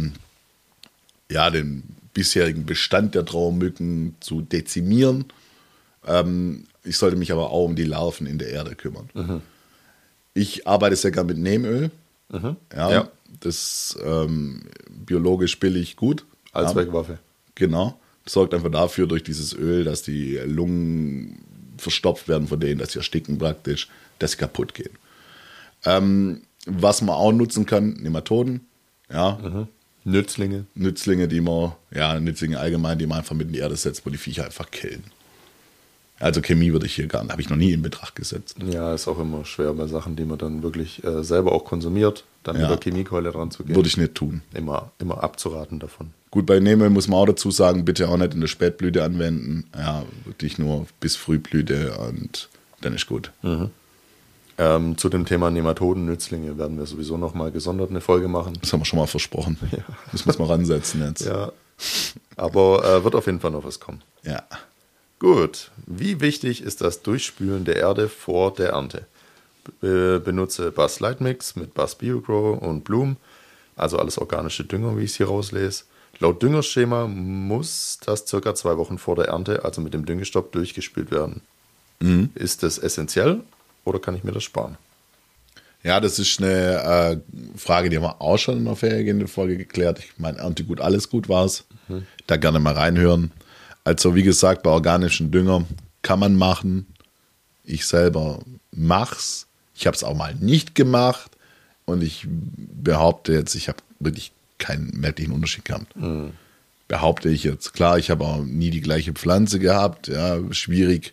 den bisherigen Bestand der Trauermücken zu dezimieren. Ich sollte mich aber auch um die Larven in der Erde kümmern. Ich arbeite sehr gern mit Neemöl. Ja. Das biologisch billig gut. Allzweckwaffe. Genau. Das sorgt einfach dafür, durch dieses Öl, dass die Lungen verstopft werden von denen, dass sie ersticken praktisch, dass sie kaputt gehen. Was man auch nutzen kann, Nematoden. Ja. Nützlinge. Nützlinge allgemein, die man einfach mit in die Erde setzt, wo die Viecher einfach killen. Also Chemie würde ich hier habe ich noch nie in Betracht gesetzt. Ja, ist auch immer schwer bei Sachen, die man dann wirklich selber auch konsumiert, dann über Chemiekeule dran zu gehen. Würde ich nicht tun. Immer abzuraten davon. Gut, bei Neemöl muss man auch dazu sagen, bitte auch nicht in der Spätblüte anwenden. Ja, wirklich nur bis Frühblüte und dann ist gut. Zu dem Thema Nematoden, Nützlinge werden wir sowieso nochmal gesondert eine Folge machen. Das haben wir schon mal versprochen. Ja. Müssen wir es mal ransetzen jetzt. Ja, aber wird auf jeden Fall noch was kommen. Ja. Gut, wie wichtig ist das Durchspülen der Erde vor der Ernte? Benutze Bass Lightmix mit Bass BioGrow und Bloom, also alles organische Dünger, wie ich es hier rauslese. Laut Düngerschema muss das circa 2 Wochen vor der Ernte, also mit dem Düngestopp, durchgespült werden. Ist das essentiell oder kann ich mir das sparen? Ja, das ist eine Frage, die haben wir auch schon in der vorhergehenden Folge geklärt. Ich meine, Erntegut, alles gut war es. Da gerne mal reinhören. Also wie gesagt, bei organischen Dünger kann man machen. Ich selber mach's. Ich habe es auch mal nicht gemacht. Und ich behaupte jetzt, ich habe wirklich keinen merklichen Unterschied gehabt. Behaupte ich jetzt. Klar, ich habe auch nie die gleiche Pflanze gehabt. Ja, schwierig.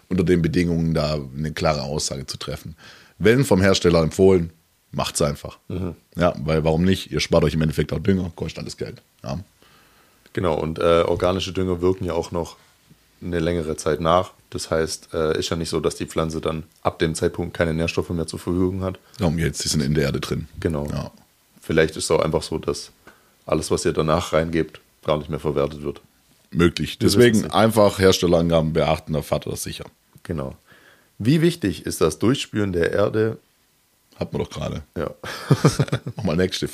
unter den Bedingungen da eine klare Aussage zu treffen. Wenn vom Hersteller empfohlen, macht's einfach. Ja, weil warum nicht? Ihr spart euch im Endeffekt auch Dünger, kostet alles Geld. Ja. Genau, und organische Dünger wirken ja auch noch eine längere Zeit nach. Das heißt, ist ja nicht so, dass die Pflanze dann ab dem Zeitpunkt keine Nährstoffe mehr zur Verfügung hat. Darum geht's, die sind in der Erde drin. Genau. Ja. Vielleicht ist es auch einfach so, dass alles, was ihr danach reingebt, gar nicht mehr verwertet wird. Möglich. Wir Deswegen wissen's nicht. einfach Herstellerangaben beachten, da fährt das sicher. Genau. Wie wichtig ist das Durchspülen der Erde? Hat man doch gerade. Ja. Nochmal nächste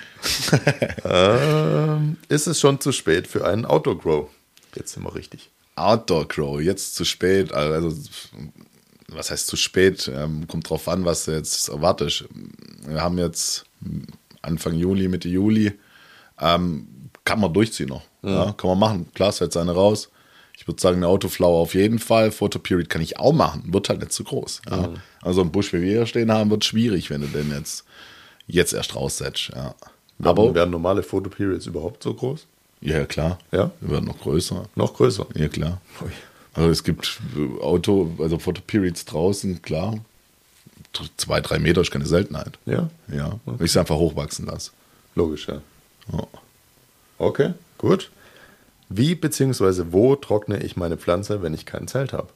Frage. Ist es schon zu spät für einen Outdoor-Grow? Jetzt sind wir richtig. Outdoor Grow, jetzt zu spät, also was heißt zu spät? Kommt drauf an, was du jetzt erwartest. Wir haben jetzt Anfang Juli, Mitte Juli, kann man durchziehen noch. Ja, kann man machen. Klar, setzt eine raus. Ich würde sagen, eine Autoflower auf jeden Fall. Photoperiod kann ich auch machen, wird halt nicht zu groß. Ja. Also ein Busch, wie wir hier stehen haben, wird schwierig, wenn du den jetzt erst raussetzt. Ja. Aber werden normale Photoperiods überhaupt so groß? Ja, klar. Ja? Die werden noch größer. Noch größer? Ja, klar. Ui. Also es gibt Photoperiods draußen, klar. 2-3 Meter ist keine Seltenheit. Ja? Ja. Wenn ich es einfach hochwachsen lasse. Logisch, ja. Ja. Okay, gut. Wie bzw. wo trockne ich meine Pflanze, wenn ich kein Zelt habe?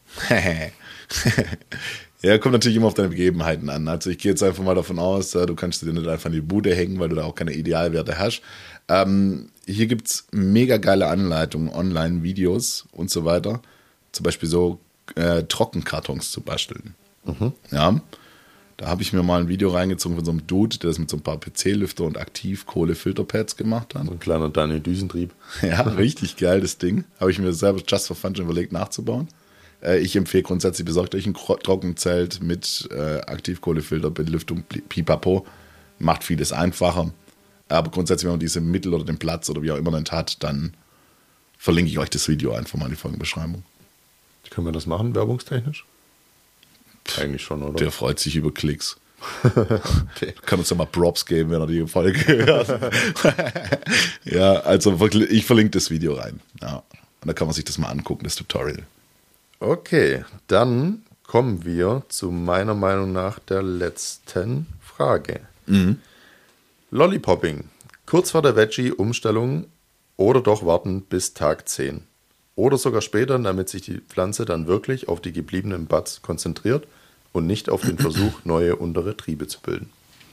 Ja, kommt natürlich immer auf deine Begebenheiten an. Also ich gehe jetzt einfach mal davon aus, du kannst dir nicht einfach in die Bude hängen, weil du da auch keine Idealwerte hast. Hier gibt es mega geile Anleitungen, Online-Videos und so weiter. Zum Beispiel so Trockenkartons zu basteln. Ja, da habe ich mir mal ein Video reingezogen von so einem Dude, der das mit so ein paar PC-Lüfter und Aktiv-Kohle-Filterpads gemacht hat. So ein kleiner Daniel Düsentrieb. Ja, richtig geil, das Ding. Habe ich mir selber just for fun schon überlegt nachzubauen. Ich empfehle grundsätzlich, besorgt euch ein Trockenzelt mit Aktivkohlefilter, Belüftung, Pipapo. Macht vieles einfacher. Aber grundsätzlich, wenn man diese Mittel oder den Platz oder wie auch immer nicht hat, dann verlinke ich euch das Video einfach mal in die Folgenbeschreibung. Können wir das machen, werbungstechnisch? Eigentlich schon, oder? Der freut sich über Klicks. Okay. Kann uns ja mal Props geben, wenn er die Folge hört. Ja, also wirklich, ich verlinke das Video rein. Ja. Und da kann man sich das mal angucken, das Tutorial. Okay, dann kommen wir zu meiner Meinung nach der letzten Frage. Lollipopping. Kurz vor der Veggie-Umstellung oder doch warten bis Tag 10. Oder sogar später, damit sich die Pflanze dann wirklich auf die gebliebenen Buds konzentriert und nicht auf den Versuch, neue untere Triebe zu bilden.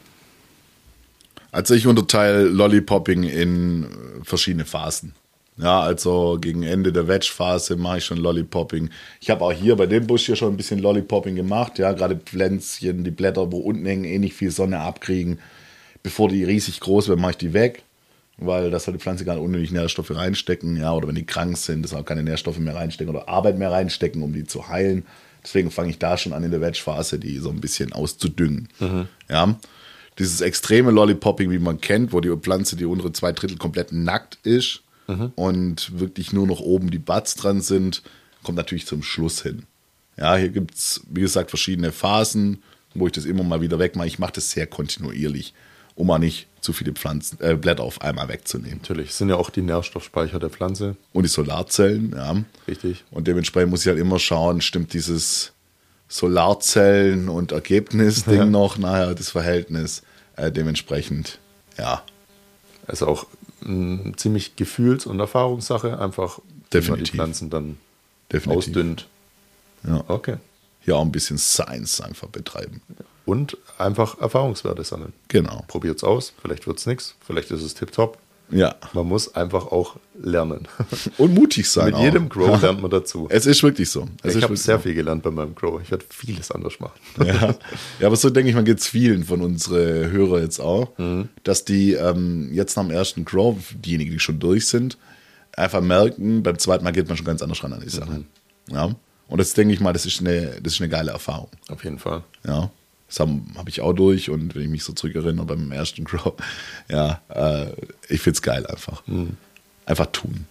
Also ich unterteile Lollipopping in verschiedene Phasen. Ja, also gegen Ende der Veg-Phase mache ich schon Lollipopping. Ich habe auch hier bei dem Busch hier schon ein bisschen Lollipopping gemacht. Ja, gerade Pflänzchen, die Blätter, wo unten hängen, eh nicht viel Sonne abkriegen. Bevor die riesig groß werden, mache ich die weg. Weil das soll die Pflanze gar nicht unnötig Nährstoffe reinstecken. Ja, oder wenn die krank sind, das auch keine Nährstoffe mehr reinstecken oder Arbeit mehr reinstecken, um die zu heilen. Deswegen fange ich da schon an in der Veg-Phase, die so ein bisschen auszudüngen. Ja, dieses extreme Lollipopping, wie man kennt, wo die Pflanze, die untere 2/3 komplett nackt ist und wirklich nur noch oben die Buds dran sind, kommt natürlich zum Schluss hin. Ja, hier gibt es, wie gesagt, verschiedene Phasen, wo ich das immer mal wieder wegmache. Ich mache das sehr kontinuierlich, um mal nicht zu viele Blätter auf einmal wegzunehmen. Natürlich, sind ja auch die Nährstoffspeicher der Pflanze. Und die Solarzellen, ja. Richtig. Und dementsprechend muss ich halt immer schauen, stimmt dieses Solarzellen- und Ergebnis-Ding noch, nachher das Verhältnis dementsprechend, ja. Also auch ziemlich Gefühls- und Erfahrungssache, einfach wie man die Definitiv. Pflanzen dann Definitiv. ausdünnt. Ja. Okay. Hier auch ein bisschen Science einfach betreiben. Und einfach Erfahrungswerte sammeln. Genau. Probiert's aus, vielleicht wird's nichts, vielleicht ist es tipptopp. Ja. Man muss einfach auch lernen. Und mutig sein. Mit auch. jedem Grow lernt man dazu. Es ist wirklich so. Ich habe sehr viel gelernt bei meinem Grow. Ich werde vieles anders machen. Ja. Ja, aber so denke ich, man geht es vielen von unseren Hörer jetzt auch, dass die jetzt nach dem ersten Grow, diejenigen, die schon durch sind, einfach merken, beim zweiten Mal geht man schon ganz anders ran an die Sache. Ja. Und das denke ich mal, das ist eine geile Erfahrung. Auf jeden Fall. Ja. Das habe ich auch durch und wenn ich mich so zurückerinnere beim ersten Grow, ja, ich finde es geil einfach. Einfach tun.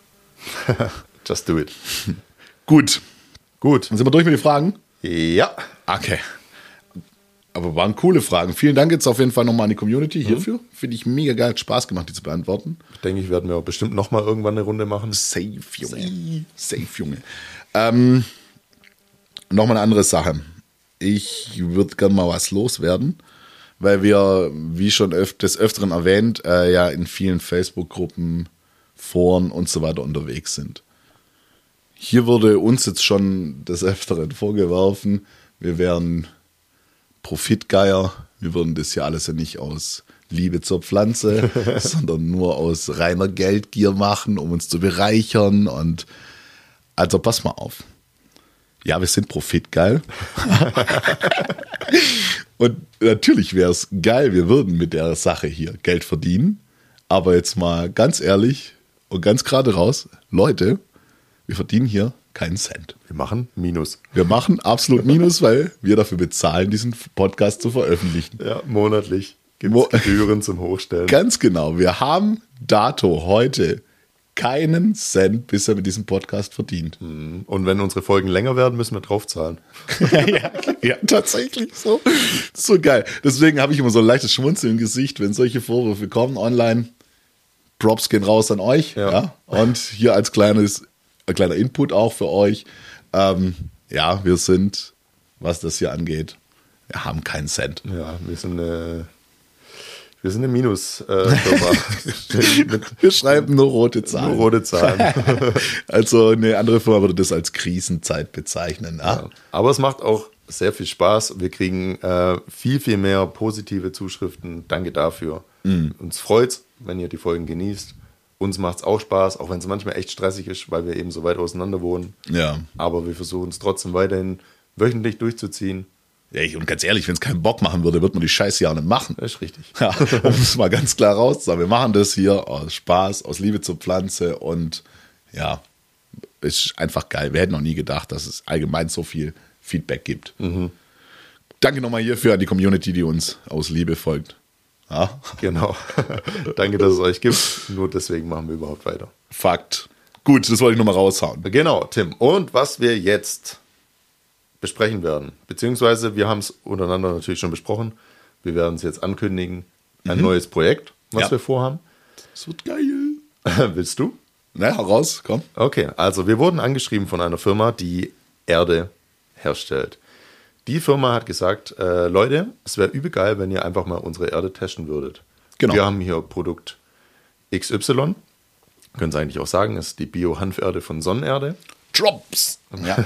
Just do it. Gut. Gut. Dann sind wir durch mit den Fragen? Ja. Okay. Aber waren coole Fragen. Vielen Dank jetzt auf jeden Fall nochmal an die Community hierfür. Finde ich mega geil. Hat Spaß gemacht, die zu beantworten. Denke ich, werden wir auch bestimmt nochmal irgendwann eine Runde machen. Safe, Junge. Safe, Junge. Nochmal eine andere Sache. Ich würde gerne mal was loswerden, weil wir, wie schon des Öfteren erwähnt, ja in vielen Facebook-Gruppen, Foren und so weiter unterwegs sind. Hier wurde uns jetzt schon des Öfteren vorgeworfen, wir wären Profitgeier, wir würden das ja alles ja nicht aus Liebe zur Pflanze, sondern nur aus reiner Geldgier machen, um uns zu bereichern. Und also pass mal auf. Ja, wir sind profitgeil. Und natürlich wäre es geil, wir würden mit der Sache hier Geld verdienen. Aber jetzt mal ganz ehrlich und ganz gerade raus, Leute, wir verdienen hier keinen Cent. Wir machen Minus. Wir machen absolut Minus, weil wir dafür bezahlen, diesen Podcast zu veröffentlichen. Ja, monatlich gibt es Gebühren zum Hochstellen. Ganz genau. Wir haben dato heute keinen Cent bisher mit diesem Podcast verdient. Und wenn unsere Folgen länger werden, müssen wir draufzahlen. ja, tatsächlich so. So geil. Deswegen habe ich immer so ein leichtes Schmunzeln im Gesicht, wenn solche Vorwürfe kommen online. Props gehen raus an euch. Ja. Und hier als kleiner Input auch für euch. Ja, wir sind, was das hier angeht, wir haben keinen Cent. Ja, wir sind eine Minus-Firma. Wir schreiben nur rote Zahlen. Nur rote Zahlen. Also eine andere Firma würde das als Krisenzeit bezeichnen. Ja. Aber es macht auch sehr viel Spaß. Wir kriegen viel, viel mehr positive Zuschriften. Danke dafür. Uns freut's, wenn ihr die Folgen genießt. Uns macht's auch Spaß, auch wenn es manchmal echt stressig ist, weil wir eben so weit auseinander wohnen. Ja. Aber wir versuchen es trotzdem weiterhin wöchentlich durchzuziehen. Ja, und ganz ehrlich, wenn es keinen Bock machen würde, würde man die Scheiße ja auch nicht machen. Das ist richtig. Ja, um es mal ganz klar rauszusagen. Wir machen das hier aus Spaß, aus Liebe zur Pflanze und ja, ist einfach geil. Wir hätten noch nie gedacht, dass es allgemein so viel Feedback gibt. Danke nochmal hierfür an die Community, die uns aus Liebe folgt. Ja. Genau. Danke, dass es euch gibt. Nur deswegen machen wir überhaupt weiter. Fakt. Gut, das wollte ich nochmal raushauen. Genau, Tim. Und was wir jetzt besprechen werden, beziehungsweise wir haben es untereinander natürlich schon besprochen, wir werden es jetzt ankündigen, ein neues Projekt, was wir vorhaben. Das wird geil. Willst du? Na, heraus, komm. Okay, also wir wurden angeschrieben von einer Firma, die Erde herstellt. Die Firma hat gesagt, Leute, es wäre übel geil, wenn ihr einfach mal unsere Erde testen würdet. Genau. Wir haben hier Produkt XY, können Sie eigentlich auch sagen, ist die Bio-Hanferde von Sonnenerde. Drops. Ja.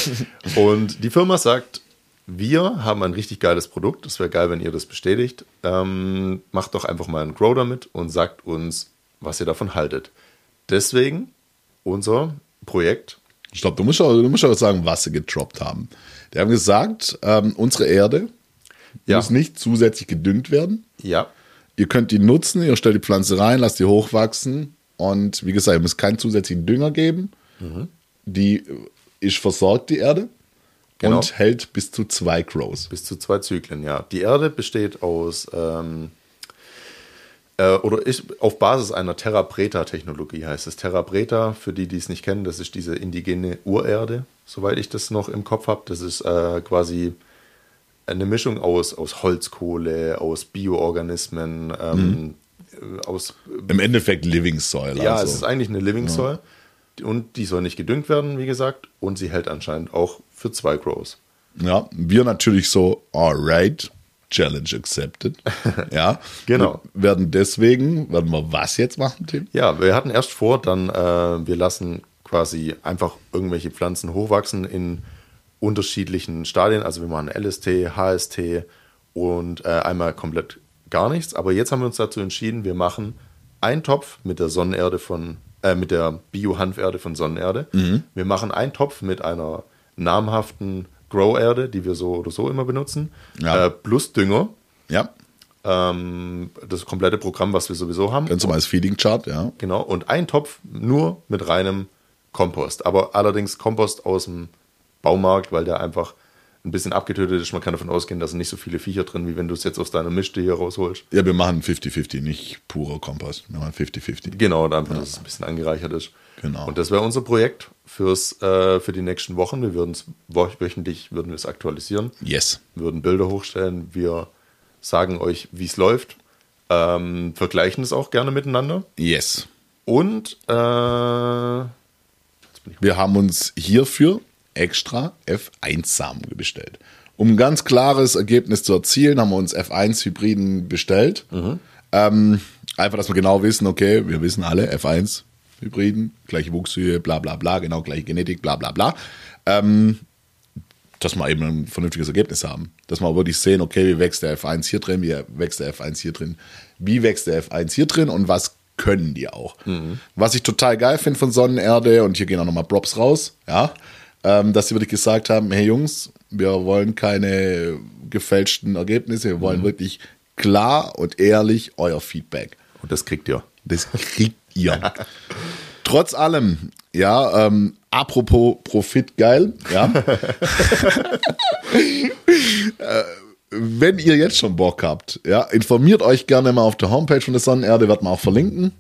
Und die Firma sagt, wir haben ein richtig geiles Produkt, es wäre geil, wenn ihr das bestätigt. Macht doch einfach mal einen Grow damit und sagt uns, was ihr davon haltet. Deswegen unser Projekt. Stopp, du musst auch sagen, was sie gedroppt haben. Die haben gesagt, unsere Erde muss nicht zusätzlich gedüngt werden. Ja. Ihr könnt die nutzen, ihr stellt die Pflanze rein, lasst die hochwachsen und wie gesagt, ihr müsst keinen zusätzlichen Dünger geben. Die ist versorgt, die Erde, und hält bis zu 2 Grows. Bis zu 2 Zyklen, ja. Die Erde besteht aus oder ist auf Basis einer Terra Preta-Technologie, heißt es. Terra Preta, für die es nicht kennen, das ist diese indigene Urerde, soweit ich das noch im Kopf habe. Das ist quasi eine Mischung aus Holzkohle, aus Bioorganismen, aus... Im Endeffekt Living Soil. Ja, also. es ist eigentlich eine Living Soil. Und die soll nicht gedüngt werden, wie gesagt. Und sie hält anscheinend auch für 2 Grows. Ja, wir natürlich so, alright, Challenge accepted. Ja, genau. Werden wir was jetzt machen, Tim? Ja, wir hatten erst vor, dann wir lassen quasi einfach irgendwelche Pflanzen hochwachsen in unterschiedlichen Stadien. Also wir machen LST, HST und einmal komplett gar nichts. Aber jetzt haben wir uns dazu entschieden, wir machen einen Topf mit der Sonnenerde mit der Bio-Hanferde von Sonnenerde. Wir machen einen Topf mit einer namhaften Grow-Erde, die wir so oder so immer benutzen, plus Dünger. Ja. Das komplette Programm, was wir sowieso haben. Ganz normales Feeding-Chart, ja. Genau, und ein Topf nur mit reinem Kompost. Aber allerdings Kompost aus dem Baumarkt, weil der einfach ein bisschen abgetötet ist. Man kann davon ausgehen, da sind nicht so viele Viecher drin, wie wenn du es jetzt aus deiner Mischte hier rausholst. Ja, wir machen 50-50, nicht purer Kompost. Wir machen 50-50. Genau, einfach, dass es ein bisschen angereichert ist. Genau. Und das wäre unser Projekt für die nächsten Wochen. Wir würden es wöchentlich aktualisieren. Yes. Wir würden Bilder hochstellen. Wir sagen euch, wie es läuft. Vergleichen es auch gerne miteinander. Yes. Und wir haben uns hierfür extra F1-Samen bestellt. Um ein ganz klares Ergebnis zu erzielen, haben wir uns F1-Hybriden bestellt. Einfach, dass wir genau wissen, okay, wir wissen alle, F1-Hybriden, gleiche Wuchshöhe, bla bla bla, genau gleiche Genetik, bla bla bla. Dass wir eben ein vernünftiges Ergebnis haben. Dass wir wirklich sehen, okay, wie wächst der F1 hier drin, wie wächst der F1 hier drin, wie wächst der F1 hier drin und was können die auch. Was ich total geil finde von Sonnenerde, und hier gehen auch nochmal Props raus, ja, dass sie wirklich gesagt haben, hey Jungs, wir wollen keine gefälschten Ergebnisse, wir wollen wirklich klar und ehrlich euer Feedback. Und das kriegt ihr. Das kriegt ihr. Trotz allem, ja, apropos Profit geil, ja. Wenn ihr jetzt schon Bock habt, ja, informiert euch gerne mal auf der Homepage von der Sonnenerde, wird man auch verlinken.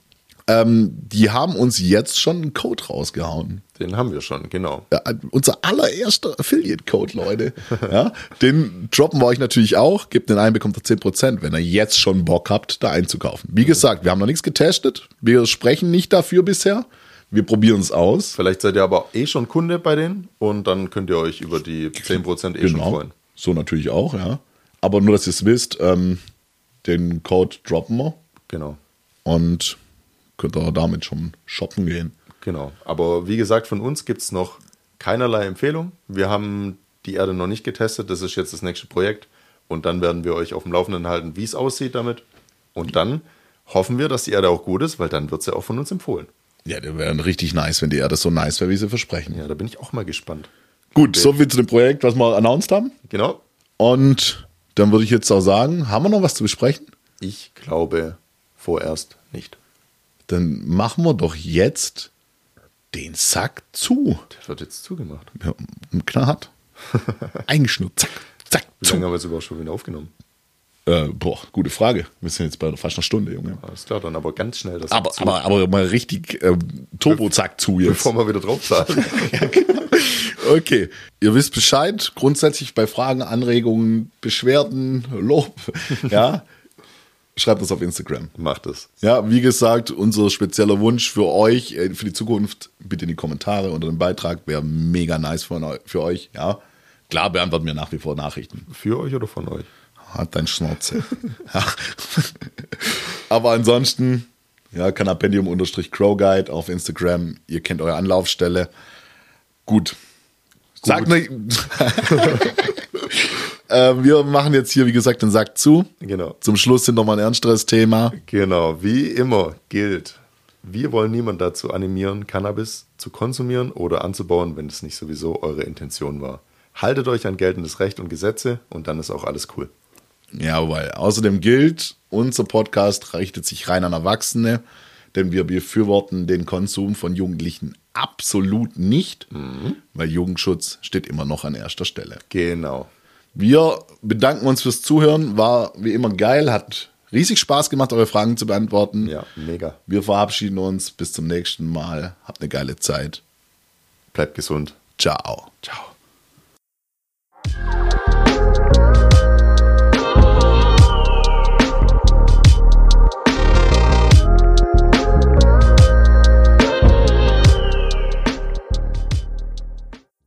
Die haben uns jetzt schon einen Code rausgehauen. Den haben wir schon, genau. Ja, unser allererster Affiliate-Code, Leute. Ja, den droppen wir euch natürlich auch. Gebt den ein, bekommt ihr 10%, wenn ihr jetzt schon Bock habt, da einzukaufen. Wie gesagt, wir haben noch nichts getestet. Wir sprechen nicht dafür bisher. Wir probieren es aus. Vielleicht seid ihr aber schon Kunde bei denen und dann könnt ihr euch über die 10% schon freuen. So natürlich auch, ja. Aber nur, dass ihr es wisst, den Code droppen wir. Genau. Und könnt ihr damit schon shoppen gehen. Genau. Aber wie gesagt, von uns gibt es noch keinerlei Empfehlung. Wir haben die Erde noch nicht getestet. Das ist jetzt das nächste Projekt. Und dann werden wir euch auf dem Laufenden halten, wie es aussieht damit. Und dann hoffen wir, dass die Erde auch gut ist, weil dann wird sie auch von uns empfohlen. Ja, das wäre richtig nice, wenn die Erde so nice wäre, wie sie versprechen. Ja, da bin ich auch mal gespannt. Gut, soviel zu dem Projekt, was wir announced haben. Genau. Und dann würde ich jetzt auch sagen, haben wir noch was zu besprechen? Ich glaube vorerst nicht. Dann machen wir doch jetzt den Sack zu. Der wird jetzt zugemacht. Ja, knarrt. Eingeschnurrt. Zack, zack, Wie lange haben wir jetzt überhaupt schon wieder aufgenommen? Gute Frage. Wir sind jetzt bei fast einer Stunde, Junge. Alles klar, dann aber ganz schnell das aber mal richtig Turbo-Zack zu jetzt. Bevor wir wieder drauf zahlen. Ja, genau. Okay, ihr wisst Bescheid. Grundsätzlich bei Fragen, Anregungen, Beschwerden, Lob, ja, schreibt uns auf Instagram. Macht es. Ja, wie gesagt, unser spezieller Wunsch für euch, für die Zukunft, bitte in die Kommentare unter dem Beitrag, wäre mega nice für euch. Ja, klar beantworten wir nach wie vor Nachrichten. Für euch oder von euch? Hat dein Schnauze. Ja. Aber ansonsten, ja, Canapendium_Crowguide auf Instagram. Ihr kennt eure Anlaufstelle. Gut. Sagt mir. Wir machen jetzt hier, wie gesagt, den Sack zu. Genau. Zum Schluss sind nochmal ein ernsteres Thema. Genau. Wie immer gilt, wir wollen niemanden dazu animieren, Cannabis zu konsumieren oder anzubauen, wenn es nicht sowieso eure Intention war. Haltet euch an geltendes Recht und Gesetze und dann ist auch alles cool. Ja, weil außerdem gilt, unser Podcast richtet sich rein an Erwachsene, denn wir befürworten den Konsum von Jugendlichen absolut nicht, weil Jugendschutz steht immer noch an erster Stelle. Genau. Wir bedanken uns fürs Zuhören, war wie immer geil, hat riesig Spaß gemacht, eure Fragen zu beantworten. Ja, mega. Wir verabschieden uns, bis zum nächsten Mal, habt eine geile Zeit. Bleibt gesund. Ciao. Ciao.